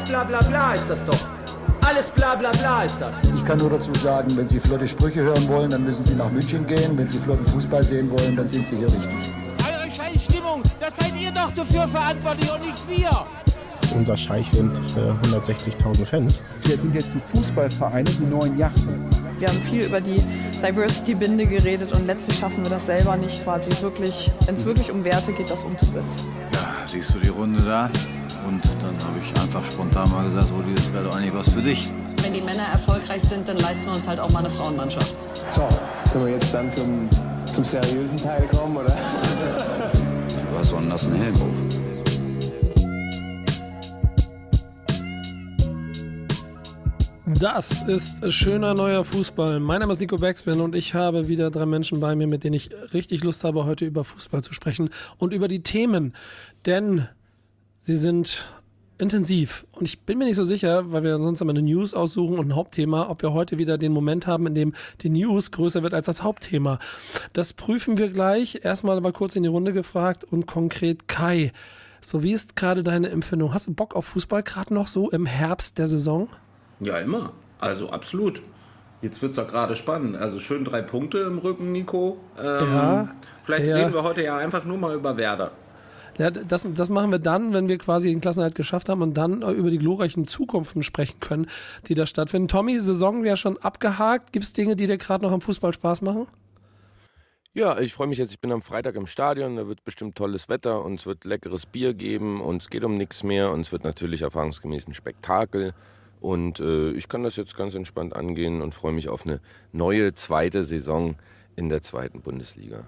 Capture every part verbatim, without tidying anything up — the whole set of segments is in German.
bla bla bla ist das doch. Alles bla bla bla ist das. Ich kann nur dazu sagen, wenn Sie flotte Sprüche hören wollen, dann müssen Sie nach München gehen. Wenn Sie flotten Fußball sehen wollen, dann sind Sie hier richtig. Eure Scheißstimmung, das seid ihr doch dafür verantwortlich und nicht wir. Unser Scheich sind äh, hundertsechzigtausend Fans. Jetzt sind jetzt die Fußballvereine die neuen Yachten. Wir haben viel über die Diversity-Binde geredet und letztlich schaffen wir das selber nicht quasi wirklich, wenn es wirklich um Werte geht, das umzusetzen. Ja, siehst du die Runde da? Und dann habe ich einfach spontan mal gesagt, Rudi, das wäre doch eigentlich was für dich. Wenn die Männer erfolgreich sind, dann leisten wir uns halt auch mal eine Frauenmannschaft. So, können wir jetzt dann zum, zum seriösen Teil kommen, oder? Was war denn das, ein Helmhof? Das ist schöner neuer Fußball. Mein Name ist Nico Backspin und ich habe wieder drei Menschen bei mir, mit denen ich richtig Lust habe, heute über Fußball zu sprechen und über die Themen. Denn sie sind intensiv. Und ich bin mir nicht so sicher, weil wir sonst immer eine News aussuchen und ein Hauptthema, ob wir heute wieder den Moment haben, in dem die News größer wird als das Hauptthema. Das prüfen wir gleich. Erstmal aber kurz in die Runde gefragt und konkret Kai. So, wie ist gerade deine Empfindung? Hast du Bock auf Fußball gerade noch so im Herbst der Saison? Ja, immer. Also absolut. Jetzt wird es auch gerade spannend. Also schön drei Punkte im Rücken, Nico. Ähm, ja. Vielleicht ja. reden wir heute ja einfach nur mal über Werder. Ja, das, das machen wir dann, wenn wir quasi den Klassenerhalt geschafft haben und dann über die glorreichen Zukunften sprechen können, die da stattfinden. Tommy, Saison wäre schon abgehakt. Gibt es Dinge, die dir gerade noch am Fußball Spaß machen? Ja, ich freue mich jetzt. Ich bin am Freitag im Stadion. Da wird bestimmt tolles Wetter und es wird leckeres Bier geben und es geht um nichts mehr und es wird natürlich erfahrungsgemäß ein Spektakel. Und äh, ich kann das jetzt ganz entspannt angehen und freue mich auf eine neue zweite Saison in der zweiten Bundesliga.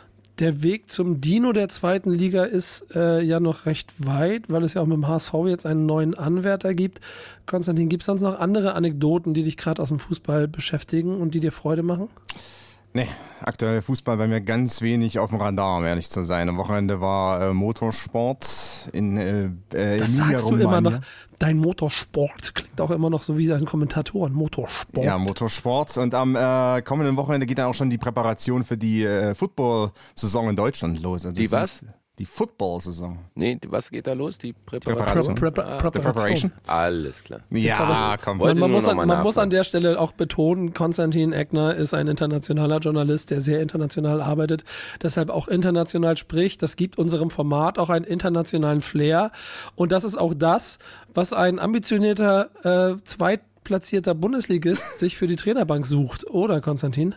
Der Weg zum Dino der zweiten Liga ist äh, ja noch recht weit, weil es ja auch mit dem H S V jetzt einen neuen Anwärter gibt. Konstantin, gibt es sonst noch andere Anekdoten, die dich gerade aus dem Fußball beschäftigen und die dir Freude machen? Nee, aktuell Fußball bei mir ganz wenig auf dem Radar, um ehrlich zu sein. Am Wochenende war äh, Motorsport in äh, äh, Das sagst du immer noch. Dein Motorsport klingt auch immer noch so wie ein Kommentatoren. Motorsport. Ja, Motorsport. Und am äh, kommenden Wochenende geht dann auch schon die Präparation für die äh, Football-Saison in Deutschland los. Also die was? Die Football-Saison. Nee, was geht da los? Die Präparation? Präparation. Prä- Prä- Präparation. Alles klar. Ja, komm. Man, man, muss an, man muss an der Stelle auch betonen, Konstantin Eckner ist ein internationaler Journalist, der sehr international arbeitet, deshalb auch international spricht. Das gibt unserem Format auch einen internationalen Flair. Und das ist auch das, was ein ambitionierter äh, zweitplatzierter Bundesligist sich für die Trainerbank sucht. Oder, Konstantin?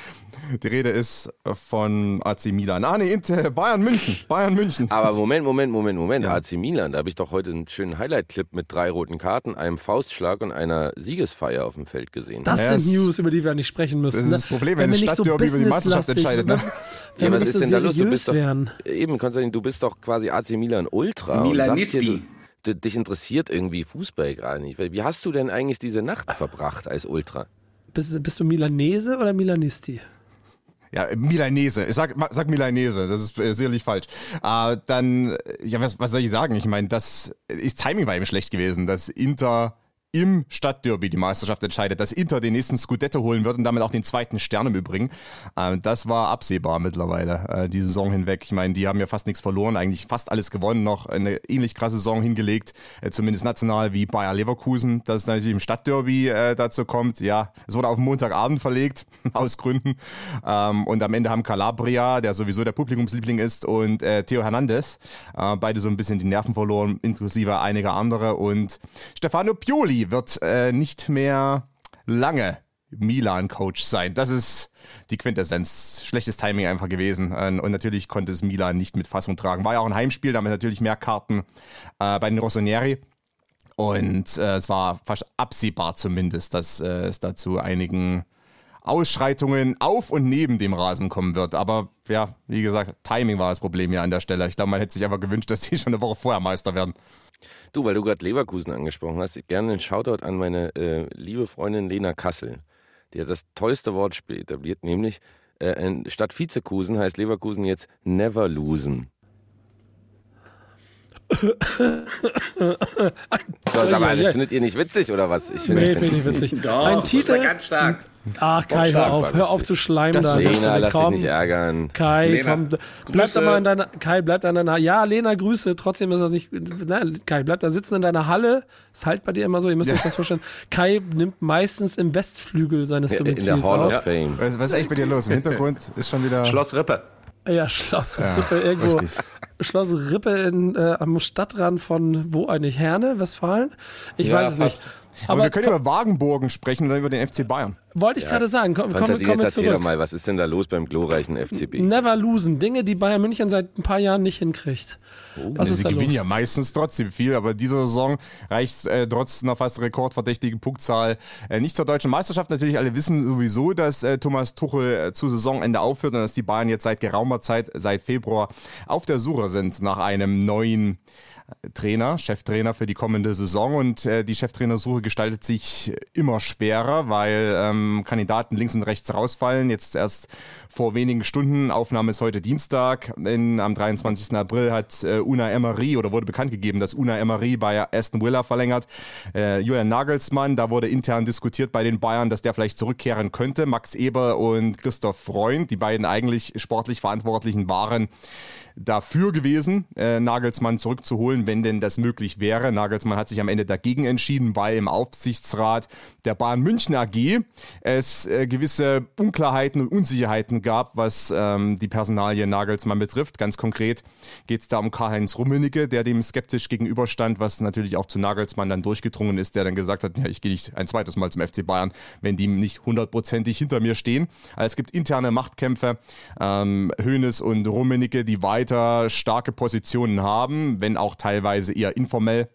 Die Rede ist von A C Milan. Ah, nee, Inter, Bayern München. Bayern München. Aber Moment, Moment, Moment, Moment. Ja. A C Milan, da habe ich doch heute einen schönen Highlight-Clip mit drei roten Karten, einem Faustschlag und einer Siegesfeier auf dem Feld gesehen. Das Ja, sind News, über die wir nicht sprechen müssen. Das ist das Problem, wenn, wenn das Stadtderby über die Meisterschaft entscheidet. Ne? Ja, was ist so denn da los? Du bist doch, wären. eben, Konstantin, du bist doch quasi A C Milan Ultra. Milanisti. Du, dich interessiert irgendwie Fußball gar nicht. Wie hast du denn eigentlich diese Nacht verbracht als Ultra? Bist, bist du Milanese oder Milanisti? Ja, Milanese. Ich sag, sag Milanese, das ist äh, sicherlich falsch. Äh, dann, ja, was, was soll ich sagen? Ich meine, das ist Timing war eben schlecht gewesen, dass Inter im Stadtderby die Meisterschaft entscheidet, dass Inter den nächsten Scudetto holen wird und damit auch den zweiten Stern im Übrigen. Äh, das war absehbar mittlerweile, äh, die Saison hinweg. Ich meine, die haben ja fast nichts verloren, eigentlich fast alles gewonnen, noch eine ähnlich krasse Saison hingelegt, äh, zumindest national wie Bayer Leverkusen, dass es natürlich im Stadtderby äh, dazu kommt. Ja, es wurde auf Montagabend verlegt, aus Gründen. Ähm, und am Ende haben Calabria, der sowieso der Publikumsliebling ist, und äh, Theo Hernandez, äh, beide so ein bisschen die Nerven verloren, inklusive einiger andere. Und Stefano Pioli wird äh, nicht mehr lange Milan-Coach sein. Das ist die Quintessenz. Schlechtes Timing einfach gewesen. Und natürlich konnte es Milan nicht mit Fassung tragen. War ja auch ein Heimspiel, damit natürlich mehr Karten äh, bei den Rossoneri. Und äh, es war fast absehbar zumindest, dass äh, es dazu einigen Ausschreitungen auf und neben dem Rasen kommen wird. Aber ja, wie gesagt, Timing war das Problem hier an der Stelle. Ich glaube, man hätte sich einfach gewünscht, dass die schon eine Woche vorher Meister werden. Du, weil du gerade Leverkusen angesprochen hast, gerne einen Shoutout an meine äh, liebe Freundin Lena Kassel. Die hat das tollste Wortspiel etabliert, nämlich äh, statt Vizekusen heißt Leverkusen jetzt Never Losen. So, sag mal, das findet ihr nicht witzig oder was? Ich finde nee, find, finde ich witzig. Doch, ein Titel, ganz stark. Ach, Kai, hör auf, hör auf zu schleimen da. Lena, lass komm. dich nicht ärgern. Kai, Lena, komm, bleib da mal in deiner, Kai, bleib da in deiner, ja, Lena, Grüße, trotzdem ist das nicht, na, Kai, bleib da sitzen in deiner Halle, ist halt bei dir immer so, ihr müsst euch das vorstellen, Kai nimmt meistens im Westflügel seines Ja, Domizils in der Hall auf. of Fame. Was, was ist eigentlich bei dir los? Im Hintergrund ist schon wieder... Schloss Rippe. Ja, Schloss Ja, Rippe irgendwo. richtig. Schloss Rippe in, äh, am Stadtrand von, wo eigentlich, Herne, Westfalen? Ich Ja, weiß es fast. nicht. Aber, Aber wir können komm, über Wagenburgen sprechen und dann über den F C Bayern. wollte ich gerade sagen, komm, komm, Konstantin, kommen jetzt wir erzähl doch zurück. mal, was ist denn da los beim glorreichen F C B? Never losen. Dinge, die Bayern München seit ein paar Jahren nicht hinkriegt. Was Nee, ist sie da gewinnen los? ja meistens trotzdem viel, aber diese Saison reicht äh, trotz einer fast rekordverdächtigen Punktzahl äh, nicht zur deutschen Meisterschaft. Natürlich alle wissen sowieso, dass äh, Thomas Tuchel äh, zu Saisonende aufhört und dass die Bayern jetzt seit geraumer Zeit, seit Februar, auf der Suche sind nach einem neuen Trainer, Cheftrainer für die kommende Saison und äh, die Cheftrainersuche gestaltet sich immer schwerer, weil ähm, Kandidaten links und rechts rausfallen. Jetzt erst vor wenigen Stunden, Aufnahme ist heute Dienstag, in, am dreiundzwanzigsten April hat äh, Unai Emery oder wurde bekannt gegeben, dass Unai Emery bei Aston Villa verlängert. Äh, Julian Nagelsmann, da wurde intern diskutiert bei den Bayern, dass der vielleicht zurückkehren könnte. Max Eber und Christoph Freund, die beiden eigentlich sportlich Verantwortlichen, waren dafür gewesen, äh, Nagelsmann zurückzuholen, wenn denn das möglich wäre. Nagelsmann hat sich am Ende dagegen entschieden, weil im Aufsichtsrat der Bayern München A G es äh, gewisse Unklarheiten und Unsicherheiten gab, was ähm, die Personalie Nagelsmann betrifft. Ganz konkret geht es da um Karl-Heinz Rummenigge, der dem skeptisch gegenüberstand, was natürlich auch zu Nagelsmann dann durchgedrungen ist, der dann gesagt hat, ja, ich gehe nicht ein zweites Mal zum F C Bayern, wenn die nicht hundertprozentig hinter mir stehen. Also es gibt interne Machtkämpfe. Ähm, Hoeneß und Rummenigge, die weiter starke Positionen haben, wenn auch teilweise eher informell.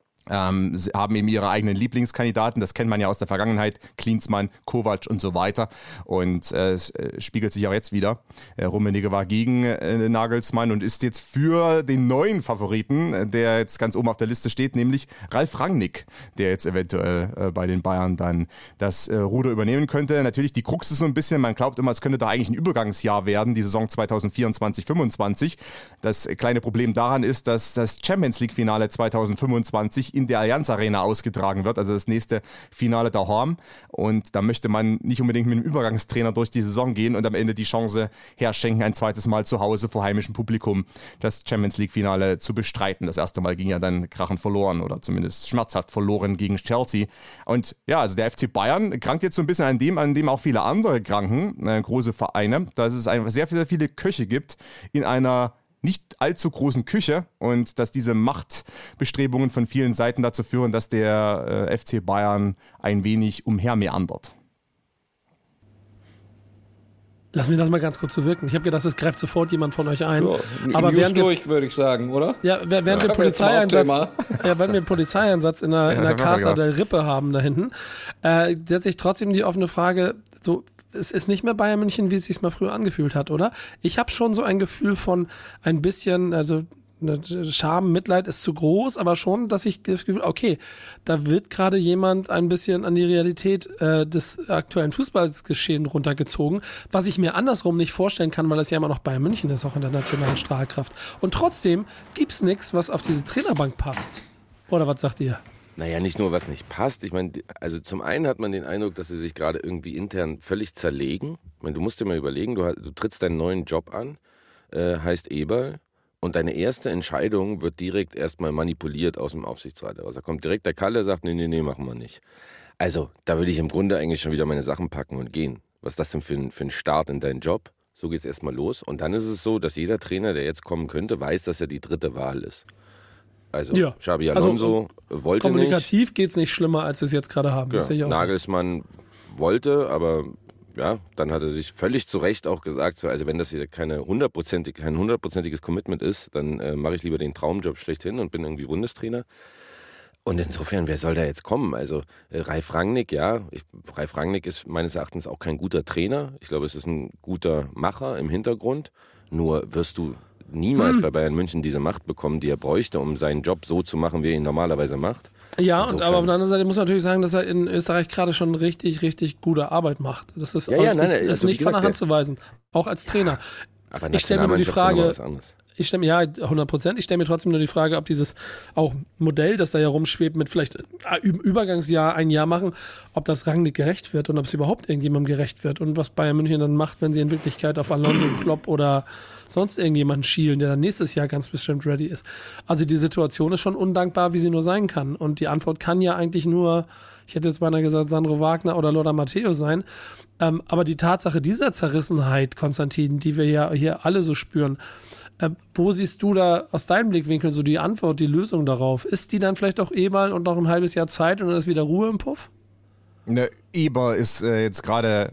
Ähm, sie haben eben ihre eigenen Lieblingskandidaten, das kennt man ja aus der Vergangenheit, Klinsmann, Kovac und so weiter und äh, es äh, spiegelt sich auch jetzt wieder. Äh, Rummenigge war gegen äh, Nagelsmann und ist jetzt für den neuen Favoriten, äh, der jetzt ganz oben auf der Liste steht, nämlich Ralf Rangnick, der jetzt eventuell äh, bei den Bayern dann das äh, Ruder übernehmen könnte. Natürlich die Krux ist so ein bisschen, man glaubt immer, es könnte da eigentlich ein Übergangsjahr werden, die Saison zweitausendvierundzwanzig fünfundzwanzig. Das kleine Problem daran ist, dass das Champions League Finale zweitausendfünfundzwanzig in der Allianz Arena ausgetragen wird, also das nächste Finale daheim. Und da möchte man nicht unbedingt mit einem Übergangstrainer durch die Saison gehen und am Ende die Chance herschenken, ein zweites Mal zu Hause vor heimischem Publikum das Champions League Finale zu bestreiten. Das erste Mal ging ja dann krachend verloren oder zumindest schmerzhaft verloren gegen Chelsea. Und ja, also der F C Bayern krankt jetzt so ein bisschen an dem, an dem auch viele andere kranken, äh, große Vereine, dass es einfach sehr, sehr viele Köche gibt in einer nicht allzu großen Küche und dass diese Machtbestrebungen von vielen Seiten dazu führen, dass der äh, F C Bayern ein wenig umhermeandert. Lass mir das mal ganz kurz so wirken. Ich habe gedacht, es greift sofort jemand von euch ein. Ja, aber News während wir, durch, würde ich sagen, oder? ja, während Ja, wir Polizeieinsatz, jetzt ja, während wir einen Polizeieinsatz in der, in der Ja, Casa ja. del Rippe haben da hinten, äh, setze ich trotzdem die offene Frage, so, es ist nicht mehr Bayern München, wie es sich mal früher angefühlt hat, oder? Ich habe schon so ein Gefühl von ein bisschen, also Scham, Mitleid ist zu groß, aber schon, dass ich das Gefühl, okay, da wird gerade jemand ein bisschen an die Realität äh, des aktuellen Fußballgeschehens runtergezogen, was ich mir andersrum nicht vorstellen kann, weil das ja immer noch Bayern München ist, auch in der nationalen Strahlkraft. Und trotzdem gibt's nichts, was auf diese Trainerbank passt. Oder was sagt ihr? Naja, nicht nur, was nicht passt. Ich meine, also zum einen hat man den Eindruck, dass sie sich gerade irgendwie intern völlig zerlegen. Ich meine, du musst dir mal überlegen, du, du trittst deinen neuen Job an, äh, heißt Eberl, und deine erste Entscheidung wird direkt erstmal manipuliert aus dem Aufsichtsrat. Also da kommt direkt der Kalle, sagt, nee, nee, nee, machen wir nicht. Also, da würde ich im Grunde eigentlich schon wieder meine Sachen packen und gehen. Was ist das denn für ein, für ein Start in deinen Job? So geht's erstmal los. Und dann ist es so, dass jeder Trainer, der jetzt kommen könnte, weiß, dass er die dritte Wahl ist. Also, ja. Xabi Alonso also, wollte kommunikativ nicht. Kommunikativ geht's nicht schlimmer, als wir es jetzt gerade haben. Ja, Das sehe ich auch Nagelsmann so. wollte, aber ja, dann hat er sich völlig zu Recht auch gesagt, so, also wenn das hier keine hundertprozentig, kein hundertprozentiges Commitment ist, dann äh, mache ich lieber den Traumjob schlechthin und bin irgendwie Bundestrainer. Und insofern, wer soll da jetzt kommen? Also äh, Ralf Rangnick, ja, ich, Ralf Rangnick ist meines Erachtens auch kein guter Trainer. Ich glaube, es ist ein guter Macher im Hintergrund. Nur wirst du niemals hm. bei Bayern München diese Macht bekommen, die er bräuchte, um seinen Job so zu machen, wie er ihn normalerweise macht. Ja, Insofern. und aber auf der anderen Seite muss man natürlich sagen, dass er in Österreich gerade schon richtig, richtig gute Arbeit macht. Das ist, ja, aus, ja, nein, ist, also ist nicht gesagt, von der Hand zu weisen, auch als Trainer. Aber ich stelle mir nur die Frage, Ich stelle mir, ja, hundert Prozent. Ich stelle mir trotzdem nur die Frage, ob dieses auch Modell, das da ja rumschwebt, mit vielleicht im Übergangsjahr ein Jahr machen, ob das Rangnick gerecht wird und ob es überhaupt irgendjemandem gerecht wird und was Bayern München dann macht, wenn sie in Wirklichkeit auf Alonso, Klopp oder sonst irgendjemanden schielen, der dann nächstes Jahr ganz bestimmt ready ist. Also die Situation ist schon undankbar, wie sie nur sein kann. Und die Antwort kann ja eigentlich nur, ich hätte jetzt beinahe gesagt, Sandro Wagner oder Lothar Matthäus sein. Ähm, aber die Tatsache dieser Zerrissenheit, Konstantin, die wir ja hier alle so spüren, äh, wo siehst du da aus deinem Blickwinkel so die Antwort, die Lösung darauf? Ist die dann vielleicht auch Eberl und noch ein halbes Jahr Zeit und dann ist wieder Ruhe im Puff? Ne, Eber ist äh, jetzt gerade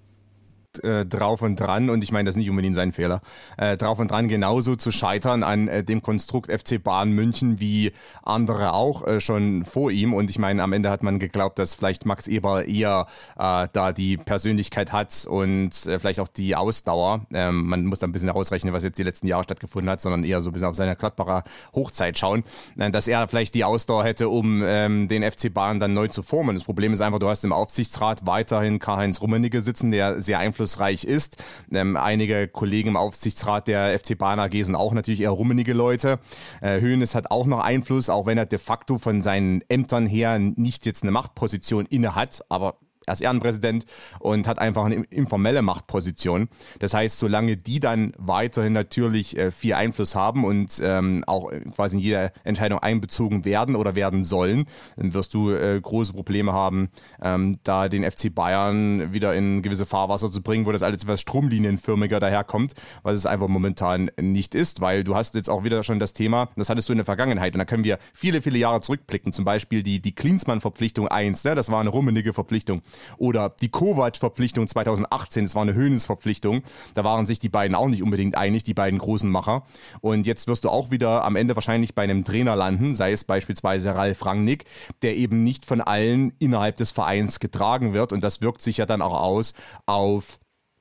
äh, drauf und dran, und ich meine, das ist nicht unbedingt sein Fehler, äh, drauf und dran genauso zu scheitern an äh, dem Konstrukt F C Bayern München wie andere auch äh, schon vor ihm. Und ich meine, am Ende hat man geglaubt, dass vielleicht Max Eberl eher äh, da die Persönlichkeit hat und äh, vielleicht auch die Ausdauer. Ähm, man muss da ein bisschen herausrechnen, was jetzt die letzten Jahre stattgefunden hat, sondern eher so ein bisschen auf seine Gladbacher Hochzeit schauen, äh, dass er vielleicht die Ausdauer hätte, um ähm, den F C Bayern dann neu zu formen. Das Problem ist einfach, du hast im Aufsichtsrat weiterhin Karl-Heinz Rummenigge sitzen, der sehr einflussreich ist. Ähm, einige Kollegen im Aufsichtsrat der F C Bayern A G sind auch natürlich eher rummenige Leute. Äh, Hoeneß hat auch noch Einfluss, auch wenn er de facto von seinen Ämtern her nicht jetzt eine Machtposition inne hat, aber er ist Ehrenpräsident und hat einfach eine informelle Machtposition. Das heißt, solange die dann weiterhin natürlich äh, viel Einfluss haben und ähm, auch quasi in jede Entscheidung einbezogen werden oder werden sollen, dann wirst du äh, große Probleme haben, ähm, da den F C Bayern wieder in gewisse Fahrwasser zu bringen, wo das alles etwas stromlinienförmiger daherkommt, was es einfach momentan nicht ist, weil du hast jetzt auch wieder schon das Thema, das hattest du in der Vergangenheit, und da können wir viele, viele Jahre zurückblicken, zum Beispiel die, die Klinsmann-Verpflichtung eins, ne? Das war eine rummenige Verpflichtung. Oder die Kovac-Verpflichtung zweitausendachtzehn, das war eine Hoeneß-Verpflichtung. Da waren sich die beiden auch nicht unbedingt einig, die beiden großen Macher. Und jetzt wirst du auch wieder am Ende wahrscheinlich bei einem Trainer landen, sei es beispielsweise Ralf Rangnick, der eben nicht von allen innerhalb des Vereins getragen wird. Und das wirkt sich ja dann auch aus auf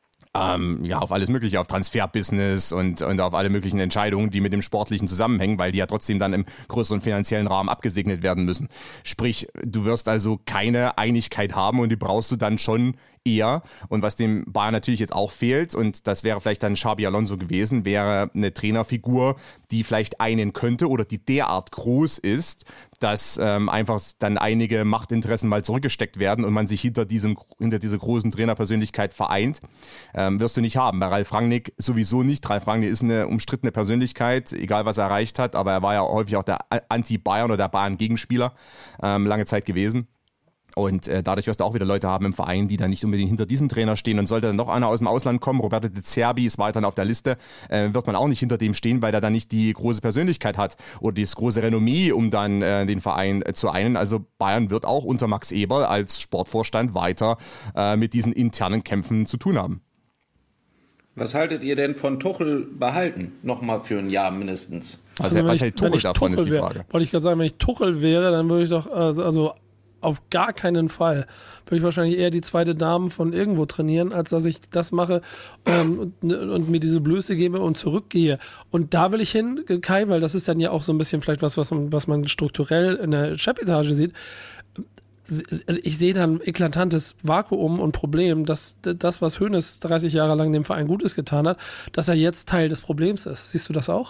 Ähm, ja, auf alles Mögliche, auf Transferbusiness und, und auf alle möglichen Entscheidungen, die mit dem Sportlichen zusammenhängen, weil die ja trotzdem dann im größeren finanziellen Rahmen abgesegnet werden müssen. Sprich, du wirst also keine Einigkeit haben und die brauchst du dann schon eher. Und was dem Bayern natürlich jetzt auch fehlt, und das wäre vielleicht dann Xabi Alonso gewesen, wäre eine Trainerfigur, die vielleicht einen könnte oder die derart groß ist, dass ähm, einfach dann einige Machtinteressen mal zurückgesteckt werden und man sich hinter diesem hinter dieser großen Trainerpersönlichkeit vereint. Ähm, wirst du nicht haben. Bei Ralf Rangnick sowieso nicht. Ralf Rangnick ist eine umstrittene Persönlichkeit, egal was er erreicht hat, aber er war ja häufig auch der Anti-Bayern oder der Bayern-Gegenspieler ähm, lange Zeit gewesen. Und äh, dadurch wirst du auch wieder Leute haben im Verein, die dann nicht unbedingt hinter diesem Trainer stehen. Und sollte dann noch einer aus dem Ausland kommen, Roberto De Zerbi ist weiterhin auf der Liste, äh, wird man auch nicht hinter dem stehen, weil er dann nicht die große Persönlichkeit hat oder das große Renommee, um dann äh, den Verein äh, zu einen. Also Bayern wird auch unter Max Eberl als Sportvorstand weiter äh, mit diesen internen Kämpfen zu tun haben. Was haltet ihr denn von Tuchel behalten? Nochmal für ein Jahr mindestens. Also, also was hält Tuchel davon, Tuchel ist die Frage. Wär, wollte ich gerade sagen, wenn ich Tuchel wäre, dann würde ich doch, also, also auf gar keinen Fall würde ich wahrscheinlich eher die zweite Dame von irgendwo trainieren, als dass ich das mache ähm, und, und mir diese Blöße gebe und zurückgehe. Und da will ich hin, Kai, weil das ist dann ja auch so ein bisschen vielleicht was, was man, was man strukturell in der Chefetage sieht. Also ich sehe dann ein eklatantes Vakuum und Problem, dass das, was Hoeneß dreißig Jahre lang dem Verein Gutes getan hat, dass er jetzt Teil des Problems ist. Siehst du das auch?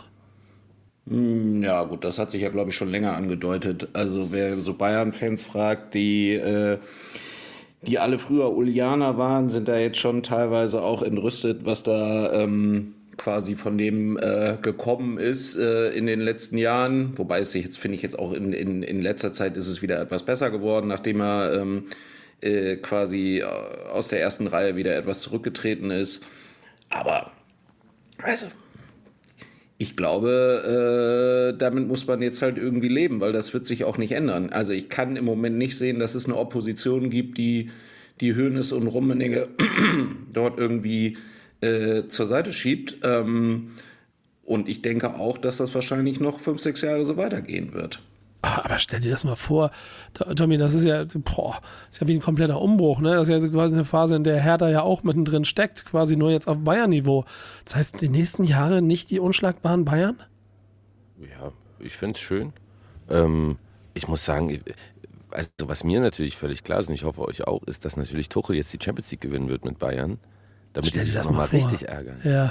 Ja gut, das hat sich ja, glaube ich, schon länger angedeutet. Also wer so Bayern-Fans fragt, die, äh, die alle früher Ulianer waren, sind da jetzt schon teilweise auch entrüstet, was da ähm, quasi von dem äh, gekommen ist äh, in den letzten Jahren. Wobei es sich jetzt, finde ich, jetzt auch in, in, in letzter Zeit ist es wieder etwas besser geworden, nachdem er ähm, äh, quasi aus der ersten Reihe wieder etwas zurückgetreten ist. Aber, also... Ich glaube, äh, damit muss man jetzt halt irgendwie leben, weil das wird sich auch nicht ändern. Also ich kann im Moment nicht sehen, dass es eine Opposition gibt, die die Hoeneß und Rummenigge dort irgendwie äh, zur Seite schiebt. Ähm, und ich denke auch, dass das wahrscheinlich noch fünf, sechs Jahre so weitergehen wird. Aber stell dir das mal vor, Tommy, das ist ja, boah, ist ja wie ein kompletter Umbruch, ne? Das ist ja quasi eine Phase, in der Hertha ja auch mittendrin steckt, quasi nur jetzt auf Bayern-Niveau. Das heißt, die nächsten Jahre nicht die unschlagbaren Bayern? Ja, ich finde es schön. Ähm, ich muss sagen, also was mir natürlich völlig klar ist, und ich hoffe euch auch, ist, dass natürlich Tuchel jetzt die Champions League gewinnen wird mit Bayern, damit Stell die dir sich das nochmal mal vor. richtig ärgern. Ja.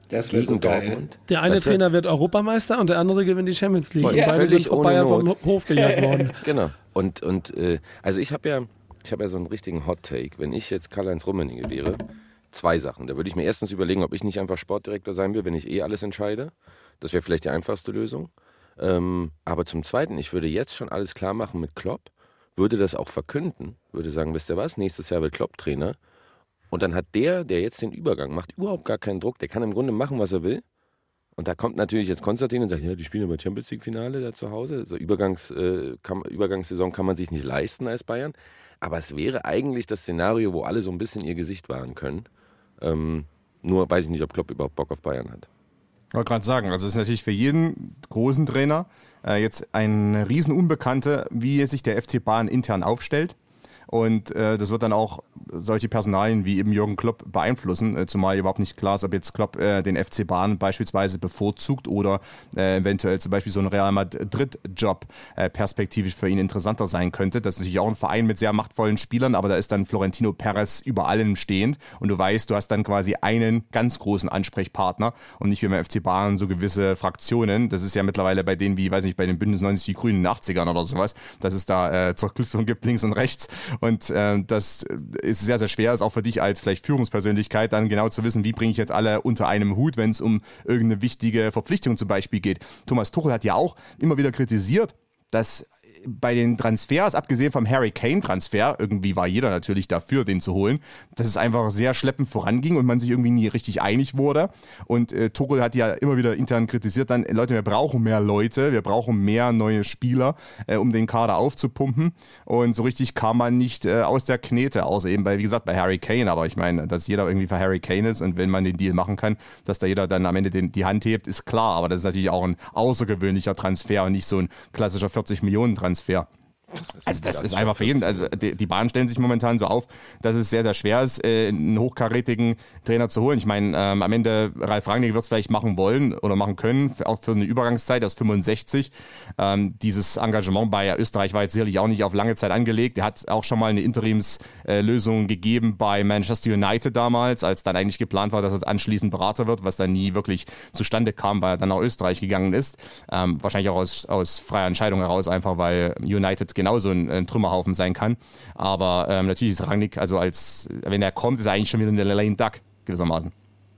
Das wäre so geil. Der eine weißt du? Trainer wird Europameister und der andere gewinnt die Champions League. Voll, und ja, beide sind völlig von ohne Bayern vom Not. Hof gejagt worden. Genau. Und, und äh, also ich habe ja, ich habe ja so einen richtigen Hot-Take. Wenn ich jetzt Karl-Heinz Rummenigge wäre, zwei Sachen. Da würde ich mir erstens überlegen, ob ich nicht einfach Sportdirektor sein will, wenn ich eh alles entscheide. Das wäre vielleicht die einfachste Lösung. Ähm, aber zum Zweiten, ich würde jetzt schon alles klar machen mit Klopp, würde das auch verkünden, würde sagen, wisst ihr was, nächstes Jahr wird Klopp Trainer. Und dann hat der, der jetzt den Übergang macht, überhaupt gar keinen Druck. Der kann im Grunde machen, was er will. Und da kommt natürlich jetzt Konstantin und sagt, ja, die spielen aber Champions League Finale da zu Hause. Also Übergangs, äh, kann, Übergangssaison kann man sich nicht leisten als Bayern. Aber es wäre eigentlich das Szenario, wo alle so ein bisschen ihr Gesicht wahren können. Ähm, nur weiß ich nicht, ob Klopp überhaupt Bock auf Bayern hat. Ich wollte gerade sagen, also es ist natürlich für jeden großen Trainer äh, jetzt ein Riesenunbekannte, wie sich der F C Bayern intern aufstellt. Und äh, das wird dann auch solche Personalien wie eben Jürgen Klopp beeinflussen, äh, zumal überhaupt nicht klar ist, ob jetzt Klopp äh, den F C Bayern beispielsweise bevorzugt oder äh, eventuell zum Beispiel so ein Real Madrid-Job äh, perspektivisch für ihn interessanter sein könnte. Das ist natürlich auch ein Verein mit sehr machtvollen Spielern, aber da ist dann Florentino Perez über allem stehend und du weißt, du hast dann quasi einen ganz großen Ansprechpartner und nicht wie beim F C Bayern so gewisse Fraktionen. Das ist ja mittlerweile bei denen wie, weiß nicht, bei den Bündnis neunzig die Grünen in den achtzigern oder sowas, dass es da äh, Zerklüftung gibt links und rechts. Und äh, das ist sehr, sehr schwer, ist auch für dich als vielleicht Führungspersönlichkeit dann genau zu wissen, wie bringe ich jetzt alle unter einem Hut, wenn es um irgendeine wichtige Verpflichtung zum Beispiel geht. Thomas Tuchel hat ja auch immer wieder kritisiert, dass bei den Transfers, abgesehen vom Harry Kane-Transfer, irgendwie war jeder natürlich dafür, den zu holen, dass es einfach sehr schleppend voranging und man sich irgendwie nie richtig einig wurde. Und äh, Tuchel hat ja immer wieder intern kritisiert dann, Leute, wir brauchen mehr Leute, wir brauchen mehr neue Spieler, äh, um den Kader aufzupumpen. Und so richtig kam man nicht äh, aus der Knete, außer eben bei, wie gesagt, bei Harry Kane. Aber ich meine, dass jeder irgendwie für Harry Kane ist und wenn man den Deal machen kann, dass da jeder dann am Ende den, die Hand hebt, ist klar. Aber das ist natürlich auch ein außergewöhnlicher Transfer und nicht so ein klassischer vierzig Millionen Transfer. Transfer. Also das ist einfach für jeden, also die, die Bahnen stellen sich momentan so auf, dass es sehr, sehr schwer ist, einen hochkarätigen Trainer zu holen. Ich meine, ähm, am Ende, Ralf Rangnick wird es vielleicht machen wollen oder machen können, auch für eine Übergangszeit, er ist fünfundsechzig. Ähm, dieses Engagement bei Österreich war jetzt sicherlich auch nicht auf lange Zeit angelegt. Er hat auch schon mal eine Interimslösung gegeben bei Manchester United damals, als dann eigentlich geplant war, dass er anschließend Berater wird, was dann nie wirklich zustande kam, weil er dann nach Österreich gegangen ist. Ähm, wahrscheinlich auch aus, aus freier Entscheidung heraus, einfach weil United genauso ein, ein Trümmerhaufen sein kann. Aber ähm, natürlich ist Rangnick, also als wenn er kommt, ist er eigentlich schon wieder eine lame duck, gewissermaßen.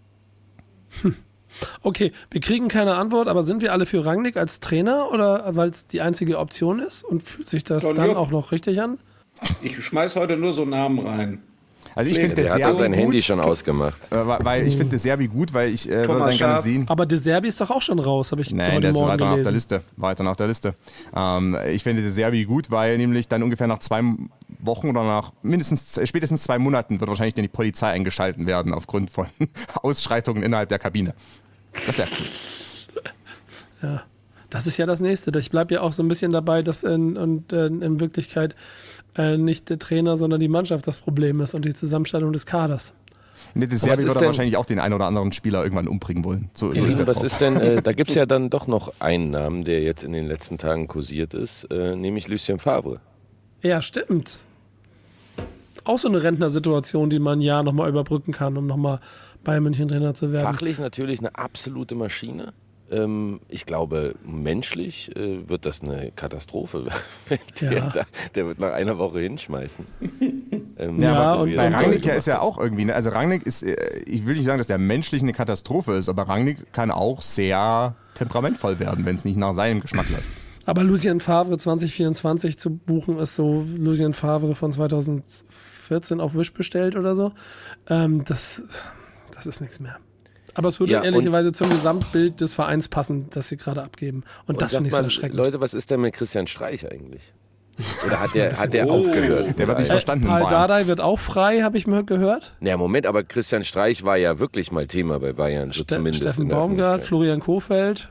Hm. Okay, wir kriegen keine Antwort, aber sind wir alle für Rangnick als Trainer oder weil es die einzige Option ist und fühlt sich das Don dann Jupp. auch noch richtig an? Ich schmeiß heute nur so Namen rein. Also ich finde der Deserbi hat sein gut, Handy schon ausgemacht. Äh, weil ich finde Deserbi gut, weil ich äh, würde dann gerne sehen. Aber Deserbi ist doch auch schon raus, habe ich Nein, heute der ist Morgen weiter gelesen. nach der Liste. Weiter nach der Liste. Ähm, ich finde Deserbi gut, weil nämlich dann ungefähr nach zwei Wochen oder nach mindestens spätestens zwei Monaten wird wahrscheinlich dann die Polizei eingeschalten werden aufgrund von Ausschreitungen innerhalb der Kabine. Das wäre cool. Ja. Das ist ja das Nächste. Ich bleibe ja auch so ein bisschen dabei, dass in, und, äh, in Wirklichkeit äh, nicht der Trainer, sondern die Mannschaft das Problem ist und die Zusammenstellung des Kaders. Nee, das Serbi wird wahrscheinlich auch den einen oder anderen Spieler irgendwann umbringen wollen. So, so ja, ist der was drauf. ist denn, äh, da gibt es ja dann doch noch einen Namen, der jetzt in den letzten Tagen kursiert ist, äh, nämlich Lucien Favre. Ja, stimmt. Auch so eine Rentnersituation, die man ja nochmal überbrücken kann, um nochmal Bayern München Trainer zu werden. Fachlich natürlich eine absolute Maschine. Ich glaube, menschlich äh, wird das eine Katastrophe. der, Ja. der, der wird nach einer Woche hinschmeißen. ähm, Ja, Ja, aber und- bei und- Rangnick ja ist ja auch irgendwie, ne? Also Rangnick ist, äh, ich will nicht sagen, dass der menschlich eine Katastrophe ist, aber Rangnick kann auch sehr temperamentvoll werden, wenn es nicht nach seinem Geschmack läuft. Aber Lucien Favre zwanzig vierundzwanzig zu buchen, ist so Lucien Favre von zweitausendvierzehn auf Wish bestellt oder so. Ähm, das, das ist nichts mehr. Aber es würde Ja, ehrlicherweise zum Gesamtbild des Vereins passen, das sie gerade abgeben. Und, Und das sag finde ich so mal, erschreckend. Leute, was ist denn mit Christian Streich eigentlich? Oder hat der, das hat der jetzt- aufgehört? Der wird nicht äh, verstanden in Paul Bayern. Dardai wird auch frei, habe ich mal gehört. Naja, Moment, aber Christian Streich war ja wirklich mal Thema bei Bayern, so Ste zumindest Steffen in der Baumgart, Öffentlichkeit. Florian Kohfeldt,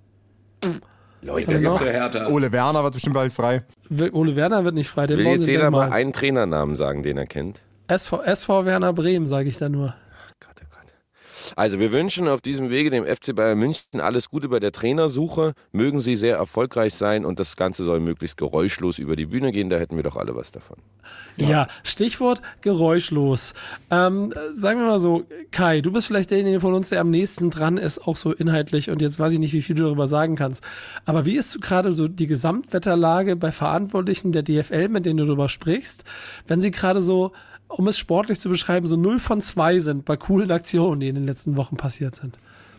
Leute, Der Jetzt noch? zur Hertha. Ole Werner wird bestimmt bald frei. W- Ole Werner wird nicht frei. Den will bauen jetzt sie jeder dann mal mal. einen Trainernamen sagen, den er kennt? S V, S V Werner Bremen, sage ich da nur. Gott, oh Gott. Also wir wünschen auf diesem Wege dem F C Bayern München alles Gute bei der Trainersuche. Mögen sie sehr erfolgreich sein und das Ganze soll möglichst geräuschlos über die Bühne gehen. Da hätten wir doch alle was davon. Ja, ja Stichwort geräuschlos. Ähm, sagen wir mal so, Kai, du bist vielleicht derjenige von uns, der am nächsten dran ist, auch so inhaltlich. Und jetzt weiß ich nicht, wie viel du darüber sagen kannst. Aber wie ist gerade so die Gesamtwetterlage bei Verantwortlichen der D F L, mit denen du darüber sprichst, wenn sie gerade so, um es sportlich zu beschreiben, so null von zwei sind bei coolen Aktionen, die in den letzten Wochen passiert sind?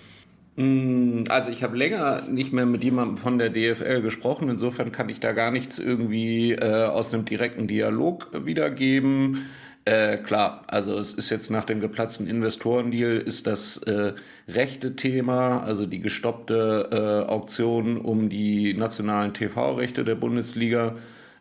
Also ich habe länger nicht mehr mit jemandem von der D F L gesprochen. Insofern kann ich da gar nichts irgendwie äh, aus einem direkten Dialog wiedergeben. Äh, klar, also es ist jetzt nach dem geplatzten Investorendeal ist das äh, rechte Thema, also die gestoppte äh, Auktion um die nationalen T V-Rechte der Bundesliga,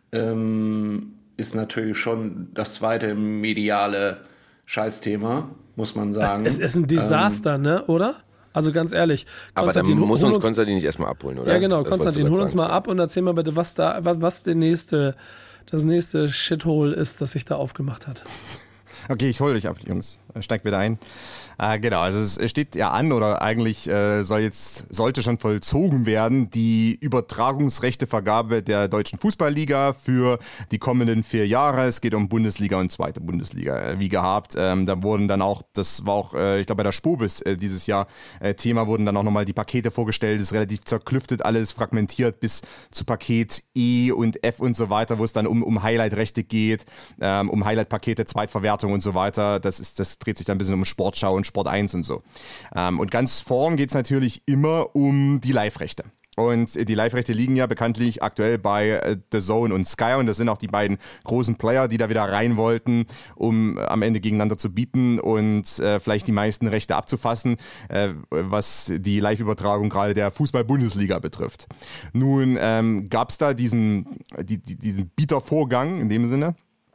ähm, ist natürlich schon das zweite mediale Scheißthema, muss man sagen. Es ist ein Desaster, ähm, ne, oder? Also ganz ehrlich. Aber dann muss uns Konstantin nicht erstmal abholen, oder? Ja, genau. Das Konstantin, hol uns mal ab und erzähl mal bitte, was da, was, was der nächste, das nächste Shithole ist, das sich da aufgemacht hat. Okay, ich hole dich ab, Jungs. Steigt wieder ein. Äh, genau, also es steht ja an oder eigentlich äh, soll jetzt, sollte schon vollzogen werden, die Übertragungsrechtevergabe der Deutschen Fußballliga für die kommenden vier Jahre. Es geht um Bundesliga und zweite Bundesliga, äh, wie gehabt. Ähm, da wurden dann auch, das war auch, äh, ich glaube bei der Spobis äh, dieses Jahr äh, Thema, wurden dann auch nochmal die Pakete vorgestellt. Das ist relativ zerklüftet, alles fragmentiert bis zu Paket E und F und so weiter, wo es dann um, um Highlight-Rechte geht, ähm, um Highlight-Pakete, Zweitverwertung und so weiter. Das ist, das dreht sich dann ein bisschen um Sportschau und Sport eins und so. Ähm, und ganz vorn geht es natürlich immer um die Live-Rechte. Und die Live-Rechte liegen ja bekanntlich aktuell bei äh, The Zone und Sky und das sind auch die beiden großen Player, die da wieder rein wollten, um äh, am Ende gegeneinander zu bieten und äh, vielleicht die meisten Rechte abzufassen, äh, was die Live-Übertragung gerade der Fußball-Bundesliga betrifft. Nun ähm, gab es da diesen, die, die, diesen Bietervorgang in dem Sinne.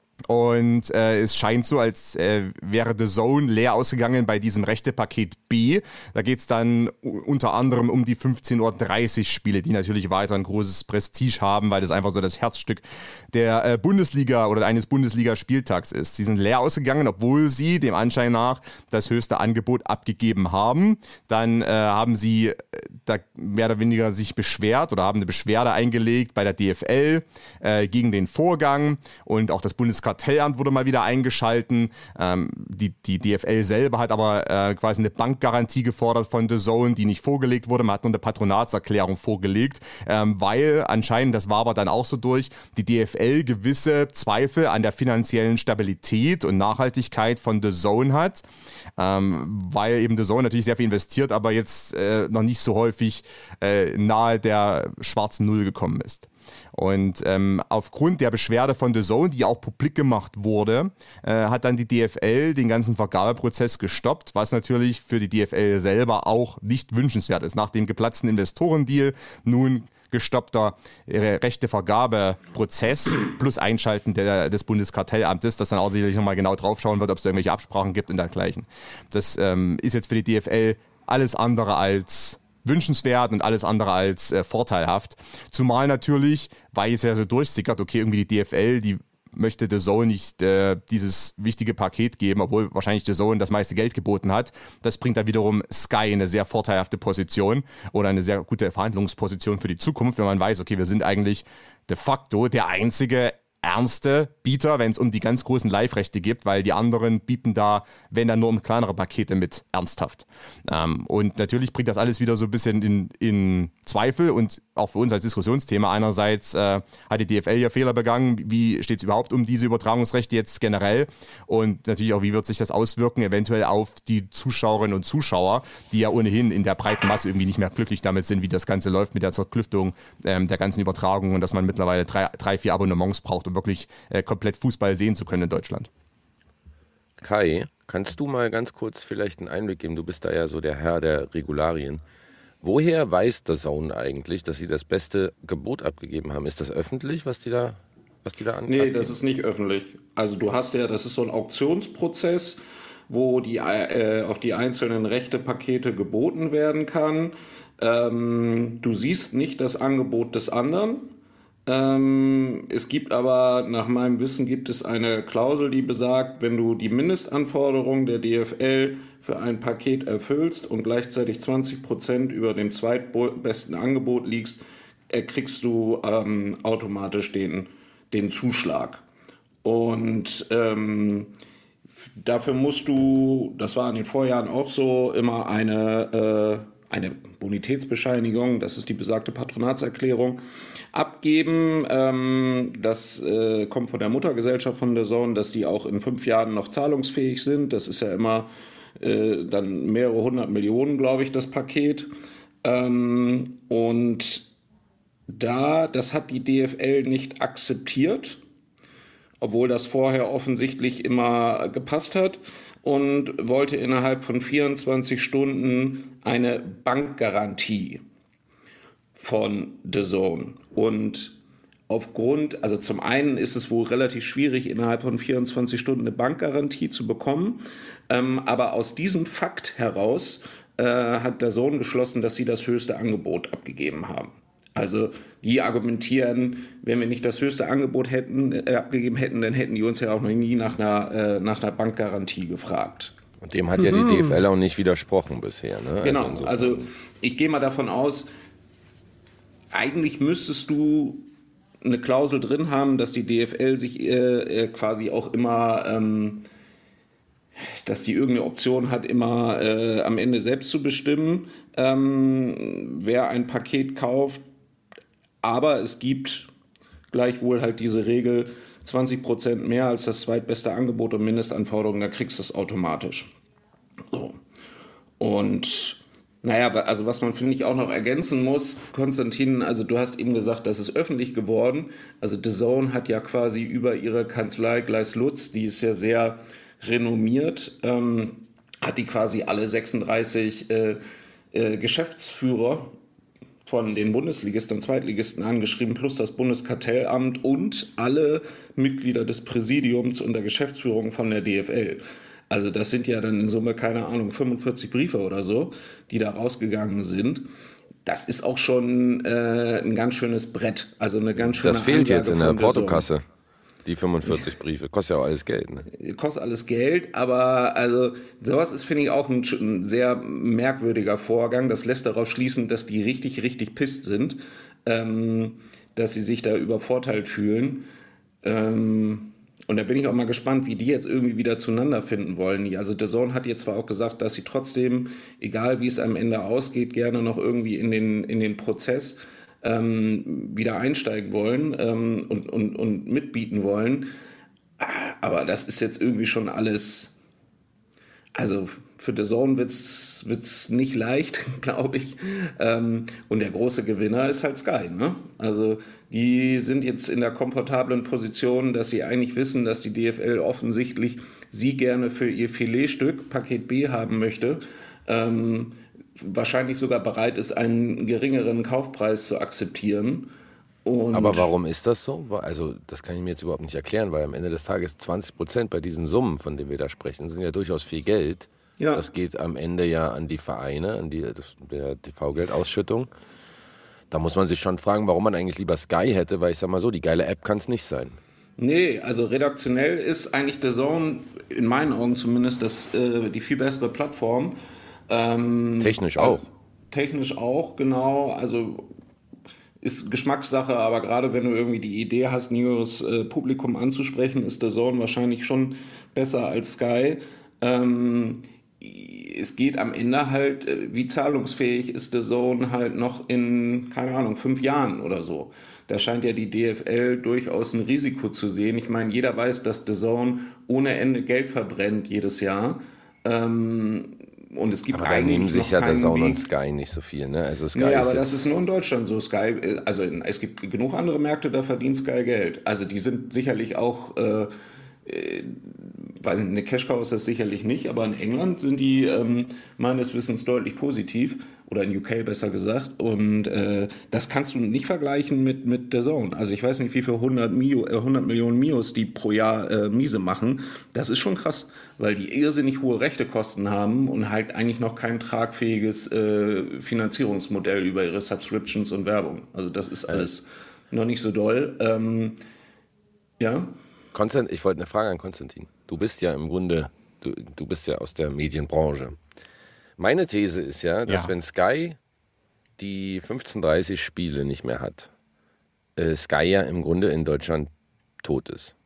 Und äh, es scheint so, als äh, wäre The Zone leer ausgegangen bei diesem Rechtepaket B. Da geht es dann unter anderem um die fünfzehn Uhr dreißig Spiele, die natürlich weiter ein großes Prestige haben, weil das einfach so das Herzstück der äh, Bundesliga oder eines Bundesliga-Spieltags ist. Sie sind leer ausgegangen, obwohl sie dem Anschein nach das höchste Angebot abgegeben haben. Dann äh, haben sie äh, da mehr oder weniger sich beschwert oder haben eine Beschwerde eingelegt bei der D F L äh, gegen den Vorgang und auch das Bundeskartellamt wurde mal wieder eingeschalten. Ähm, die, die D F L selber hat aber äh, quasi eine Bankgarantie gefordert von The Zone, die nicht vorgelegt wurde. Man hat nur eine Patronatserklärung vorgelegt, ähm, weil anscheinend, das war aber dann auch so durch, die D F L gewisse Zweifel an der finanziellen Stabilität und Nachhaltigkeit von The Zone hat, ähm, weil eben The Zone natürlich sehr viel investiert, aber jetzt äh, noch nicht so häufig äh, nahe der schwarzen Null gekommen ist. Und ähm, aufgrund der Beschwerde von The Zone, die auch publik gemacht wurde, äh, hat dann die D F L den ganzen Vergabeprozess gestoppt, was natürlich für die D F L selber auch nicht wünschenswert ist. Nach dem geplatzten Investorendeal nun gestoppter äh, Rechtevergabeprozess plus Einschalten der, des Bundeskartellamtes, das dann auch sicherlich nochmal genau draufschauen wird, ob es da irgendwelche Absprachen gibt und dergleichen. Das ähm, ist jetzt für die D F L alles andere als wünschenswert und alles andere als äh, vorteilhaft. Zumal natürlich, weil es ja so durchsickert, okay, irgendwie die D F L, die möchte The Zone nicht äh, dieses wichtige Paket geben, obwohl wahrscheinlich The Zone das meiste Geld geboten hat. Das bringt dann wiederum Sky in eine sehr vorteilhafte Position oder eine sehr gute Verhandlungsposition für die Zukunft, wenn man weiß, okay, wir sind eigentlich de facto der einzige ernste Bieter, wenn es um die ganz großen Live-Rechte geht, weil die anderen bieten da, wenn dann nur um kleinere Pakete mit, ernsthaft. Ähm, und natürlich bringt das alles wieder so ein bisschen in, in Zweifel und auch für uns als Diskussionsthema. Einerseits äh, hat die D F L ja Fehler begangen, wie steht es überhaupt um diese Übertragungsrechte jetzt generell und natürlich auch, wie wird sich das auswirken eventuell auf die Zuschauerinnen und Zuschauer, die ja ohnehin in der breiten Masse irgendwie nicht mehr glücklich damit sind, wie das Ganze läuft mit der Zerklüftung ähm, der ganzen Übertragung und dass man mittlerweile drei, drei vier Abonnements braucht, um wirklich äh, komplett Fußball sehen zu können in Deutschland. Kai, kannst du mal ganz kurz vielleicht einen Einblick geben? Du bist da ja so der Herr der Regularien. Woher weiß The Zone eigentlich, dass sie das beste Gebot abgegeben haben? Ist das öffentlich, was die da, was die da an? Nee, abgeben? das ist nicht öffentlich. Also du hast ja, das ist so ein Auktionsprozess, wo die, äh, auf die einzelnen Rechtepakete geboten werden kann. Ähm, du siehst nicht das Angebot des anderen. Ähm, es gibt aber, nach meinem Wissen, gibt es eine Klausel, die besagt, wenn du die Mindestanforderungen der D F L für ein Paket erfüllst und gleichzeitig zwanzig Prozent über dem zweitbesten Angebot liegst, äh, kriegst du ähm, automatisch den, den Zuschlag. Und ähm, dafür musst du, das war in den Vorjahren auch so, immer eine, äh, eine Bonitätsbescheinigung, das ist die besagte Patronatserklärung, abgeben. Ähm, das äh, kommt von der Muttergesellschaft von D A Z N, dass die auch in fünf Jahren noch zahlungsfähig sind. Das ist ja immer äh, dann mehrere hundert Millionen, glaube ich, das Paket. Ähm, und da, das hat die D F L nicht akzeptiert, obwohl das vorher offensichtlich immer gepasst hat, und wollte innerhalb von vierundzwanzig Stunden eine Bankgarantie von D A Z N. Und aufgrund, also zum einen ist es wohl relativ schwierig, innerhalb von vierundzwanzig Stunden eine Bankgarantie zu bekommen, ähm, aber aus diesem Fakt heraus äh, hat D A Z N geschlossen, dass sie das höchste Angebot abgegeben haben. Also die argumentieren, wenn wir nicht das höchste Angebot hätten, äh, abgegeben hätten, dann hätten die uns ja auch noch nie nach einer, äh, nach einer Bankgarantie gefragt. Und dem hat ja die D F L auch nicht widersprochen bisher. Ne? Genau, also, also ich gehe mal davon aus, eigentlich müsstest du eine Klausel drin haben, dass die D F L sich äh, quasi auch immer, ähm, dass die irgendeine Option hat, immer äh, am Ende selbst zu bestimmen, ähm, wer ein Paket kauft. Aber es gibt gleichwohl halt diese Regel, zwanzig Prozent mehr als das zweitbeste Angebot und Mindestanforderungen, da kriegst du es automatisch. So. Und naja, also was man, finde ich, auch noch ergänzen muss, Konstantin, also du hast eben gesagt, das ist öffentlich geworden. Also D A Z N hat ja quasi über ihre Kanzlei Gleiss-Lutz, die ist ja sehr renommiert, ähm, hat die quasi alle sechsunddreißig äh, äh, Geschäftsführer von den Bundesligisten und Zweitligisten angeschrieben, plus das Bundeskartellamt und alle Mitglieder des Präsidiums und der Geschäftsführung von der D F L. Also das sind ja dann in Summe, keine Ahnung, fünfundvierzig Briefe oder so, die da rausgegangen sind. Das ist auch schon äh, ein ganz schönes Brett. Also eine ganz schöne Das fehlt Ansage jetzt in der von D A Z N. Portokasse. Die fünfundvierzig Briefe. Kostet ja auch alles Geld. Ne? Kostet alles Geld, aber also sowas ist, finde ich, auch ein, ein sehr merkwürdiger Vorgang. Das lässt darauf schließen, dass die richtig, richtig pisst sind, ähm, dass sie sich da übervorteilt fühlen. Ähm, und da bin ich auch mal gespannt, wie die jetzt irgendwie wieder zueinander finden wollen. Also D A Z N hat jetzt zwar auch gesagt, dass sie trotzdem, egal wie es am Ende ausgeht, gerne noch irgendwie in den, in den Prozess ähm, wieder einsteigen wollen ähm, und, und, und mitbieten wollen. Aber das ist jetzt irgendwie schon alles, also für D A Z N wird's, wird's nicht leicht, glaube ich. Ähm, und der große Gewinner ist halt Sky, ne? Also die sind jetzt in der komfortablen Position, dass sie eigentlich wissen, dass die D F L offensichtlich sie gerne für ihr Filetstück Paket B haben möchte. Ähm, wahrscheinlich sogar bereit ist, einen geringeren Kaufpreis zu akzeptieren. Und aber warum ist das so? Also das kann ich mir jetzt überhaupt nicht erklären, weil am Ende des Tages zwanzig Prozent bei diesen Summen, von denen wir da sprechen, sind ja durchaus viel Geld. Ja. Das geht am Ende ja an die Vereine, an die das, der T V-Geldausschüttung. Da muss man sich schon fragen, warum man eigentlich lieber Sky hätte, weil ich sag mal so, die geile App kann es nicht sein. Nee, also redaktionell ist eigentlich D A Z N, in meinen Augen zumindest, das, äh, die viel bessere Plattform. Ähm, technisch auch. Äh, technisch auch, genau. Also ist Geschmackssache, aber gerade wenn du irgendwie die Idee hast, ein jüngeres äh, Publikum anzusprechen, ist D A Z N wahrscheinlich schon besser als Sky. Ähm, es geht am Ende halt, wie zahlungsfähig ist D A Z N halt noch in, keine Ahnung, fünf Jahren oder so. Da scheint ja die D F L durchaus ein Risiko zu sehen. Ich meine, jeder weiß, dass D A Z N ohne Ende Geld verbrennt jedes Jahr. Ähm, und es gibt aber da eigentlich nehmen sich ja D A Z N Weg. und Sky nicht so viel, ne? Also Sky nee, ist aber jetzt das ist nur in Deutschland so. Sky, also es gibt genug andere Märkte, da verdient Sky Geld. Also die sind sicherlich auch, äh, äh, weiß nicht, eine Cash-Cow ist das sicherlich nicht, aber in England sind die ähm, meines Wissens deutlich positiv, oder in U K besser gesagt, und äh, das kannst du nicht vergleichen mit, mit D A Z N. Also ich weiß nicht, wie viel hundert, Mio, äh, hundert Millionen Mios die pro Jahr äh, miese machen. Das ist schon krass, weil die irrsinnig hohe Rechtekosten haben und halt eigentlich noch kein tragfähiges äh, Finanzierungsmodell über ihre Subscriptions und Werbung. Also das ist alles noch nicht so doll. Ähm, ja. Konstant, ich wollte eine Frage an Konstantin. Du bist ja im Grunde, du, du bist ja aus der Medienbranche. Meine These ist ja, dass Ja. wenn Sky die fünfzehn Uhr dreißig Spiele nicht mehr hat, äh, Sky ja im Grunde in Deutschland tot ist.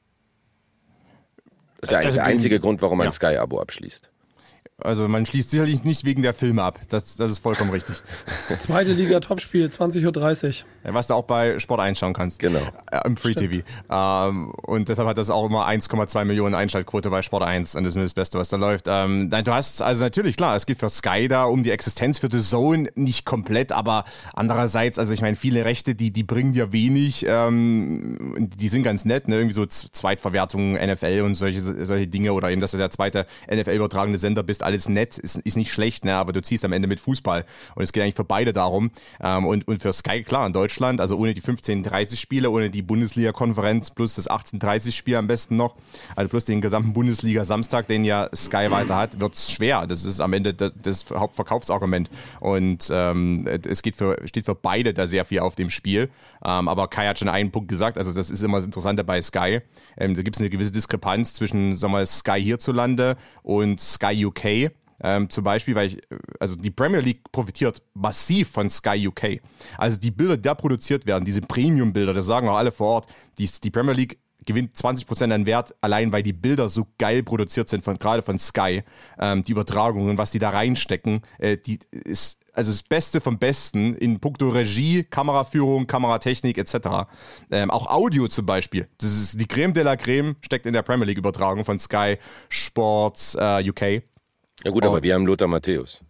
Das ist ja eigentlich Also der gegen- einzige Grund, warum man ja. ein Sky-Abo abschließt. Also man schließt sicherlich nicht wegen der Filme ab. Das, das ist vollkommen richtig. Zweite Liga Topspiel, zwanzig Uhr dreißig. Was du auch bei Sport eins schauen kannst. Genau. Äh, Im Free T V. Ähm, und deshalb hat das auch immer eins Komma zwei Millionen Einschaltquote bei Sport eins. Und das ist nur das Beste, was da läuft. Ähm, nein, du hast, also natürlich, klar, es geht für Sky da um die Existenz, für The Zone nicht komplett, aber andererseits, also ich meine, viele Rechte, die, die bringen dir wenig, ähm, die sind ganz nett, ne? Irgendwie so Z- Zweitverwertungen, N F L und solche, solche Dinge oder eben, dass du der zweite N F L-übertragende Sender bist, alles nett, ist, ist nicht schlecht, ne? Aber du ziehst am Ende mit Fußball und es geht eigentlich für beide darum. Ähm, und, und für Sky, klar, in Deutschland, also ohne die fünfzehn Uhr dreißig Spiele, ohne die Bundesliga-Konferenz plus das achtzehn Uhr dreißig Spiel am besten noch, also plus den gesamten Bundesliga-Samstag, den ja Sky weiter hat, wird es schwer. Das ist am Ende das, das Hauptverkaufsargument. Und ähm, es geht für, steht für beide da sehr viel auf dem Spiel. Ähm, aber Kai hat schon einen Punkt gesagt, also das ist immer das Interessante bei Sky. Ähm, da gibt es eine gewisse Diskrepanz zwischen, sagen wir mal, Sky hierzulande und Sky U K. Ähm, zum Beispiel, weil ich, also die Premier League profitiert massiv von Sky U K. Also die Bilder, die da produziert werden, diese Premium-Bilder, das sagen auch alle vor Ort, die, die Premier League gewinnt zwanzig Prozent an Wert, allein weil die Bilder so geil produziert sind, von, gerade von Sky. Ähm, die Übertragungen, was die da reinstecken, äh, die ist also das Beste vom Besten in puncto Regie, Kameraführung, Kameratechnik et cetera. Ähm, auch Audio zum Beispiel. Das ist die Creme de la Creme, steckt in der Premier League-Übertragung von Sky Sports äh, U K. Ja gut, Oh. aber wir haben Lothar Matthäus.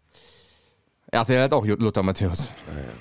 R T L hat auch Lothar Matthäus. Ah, ja.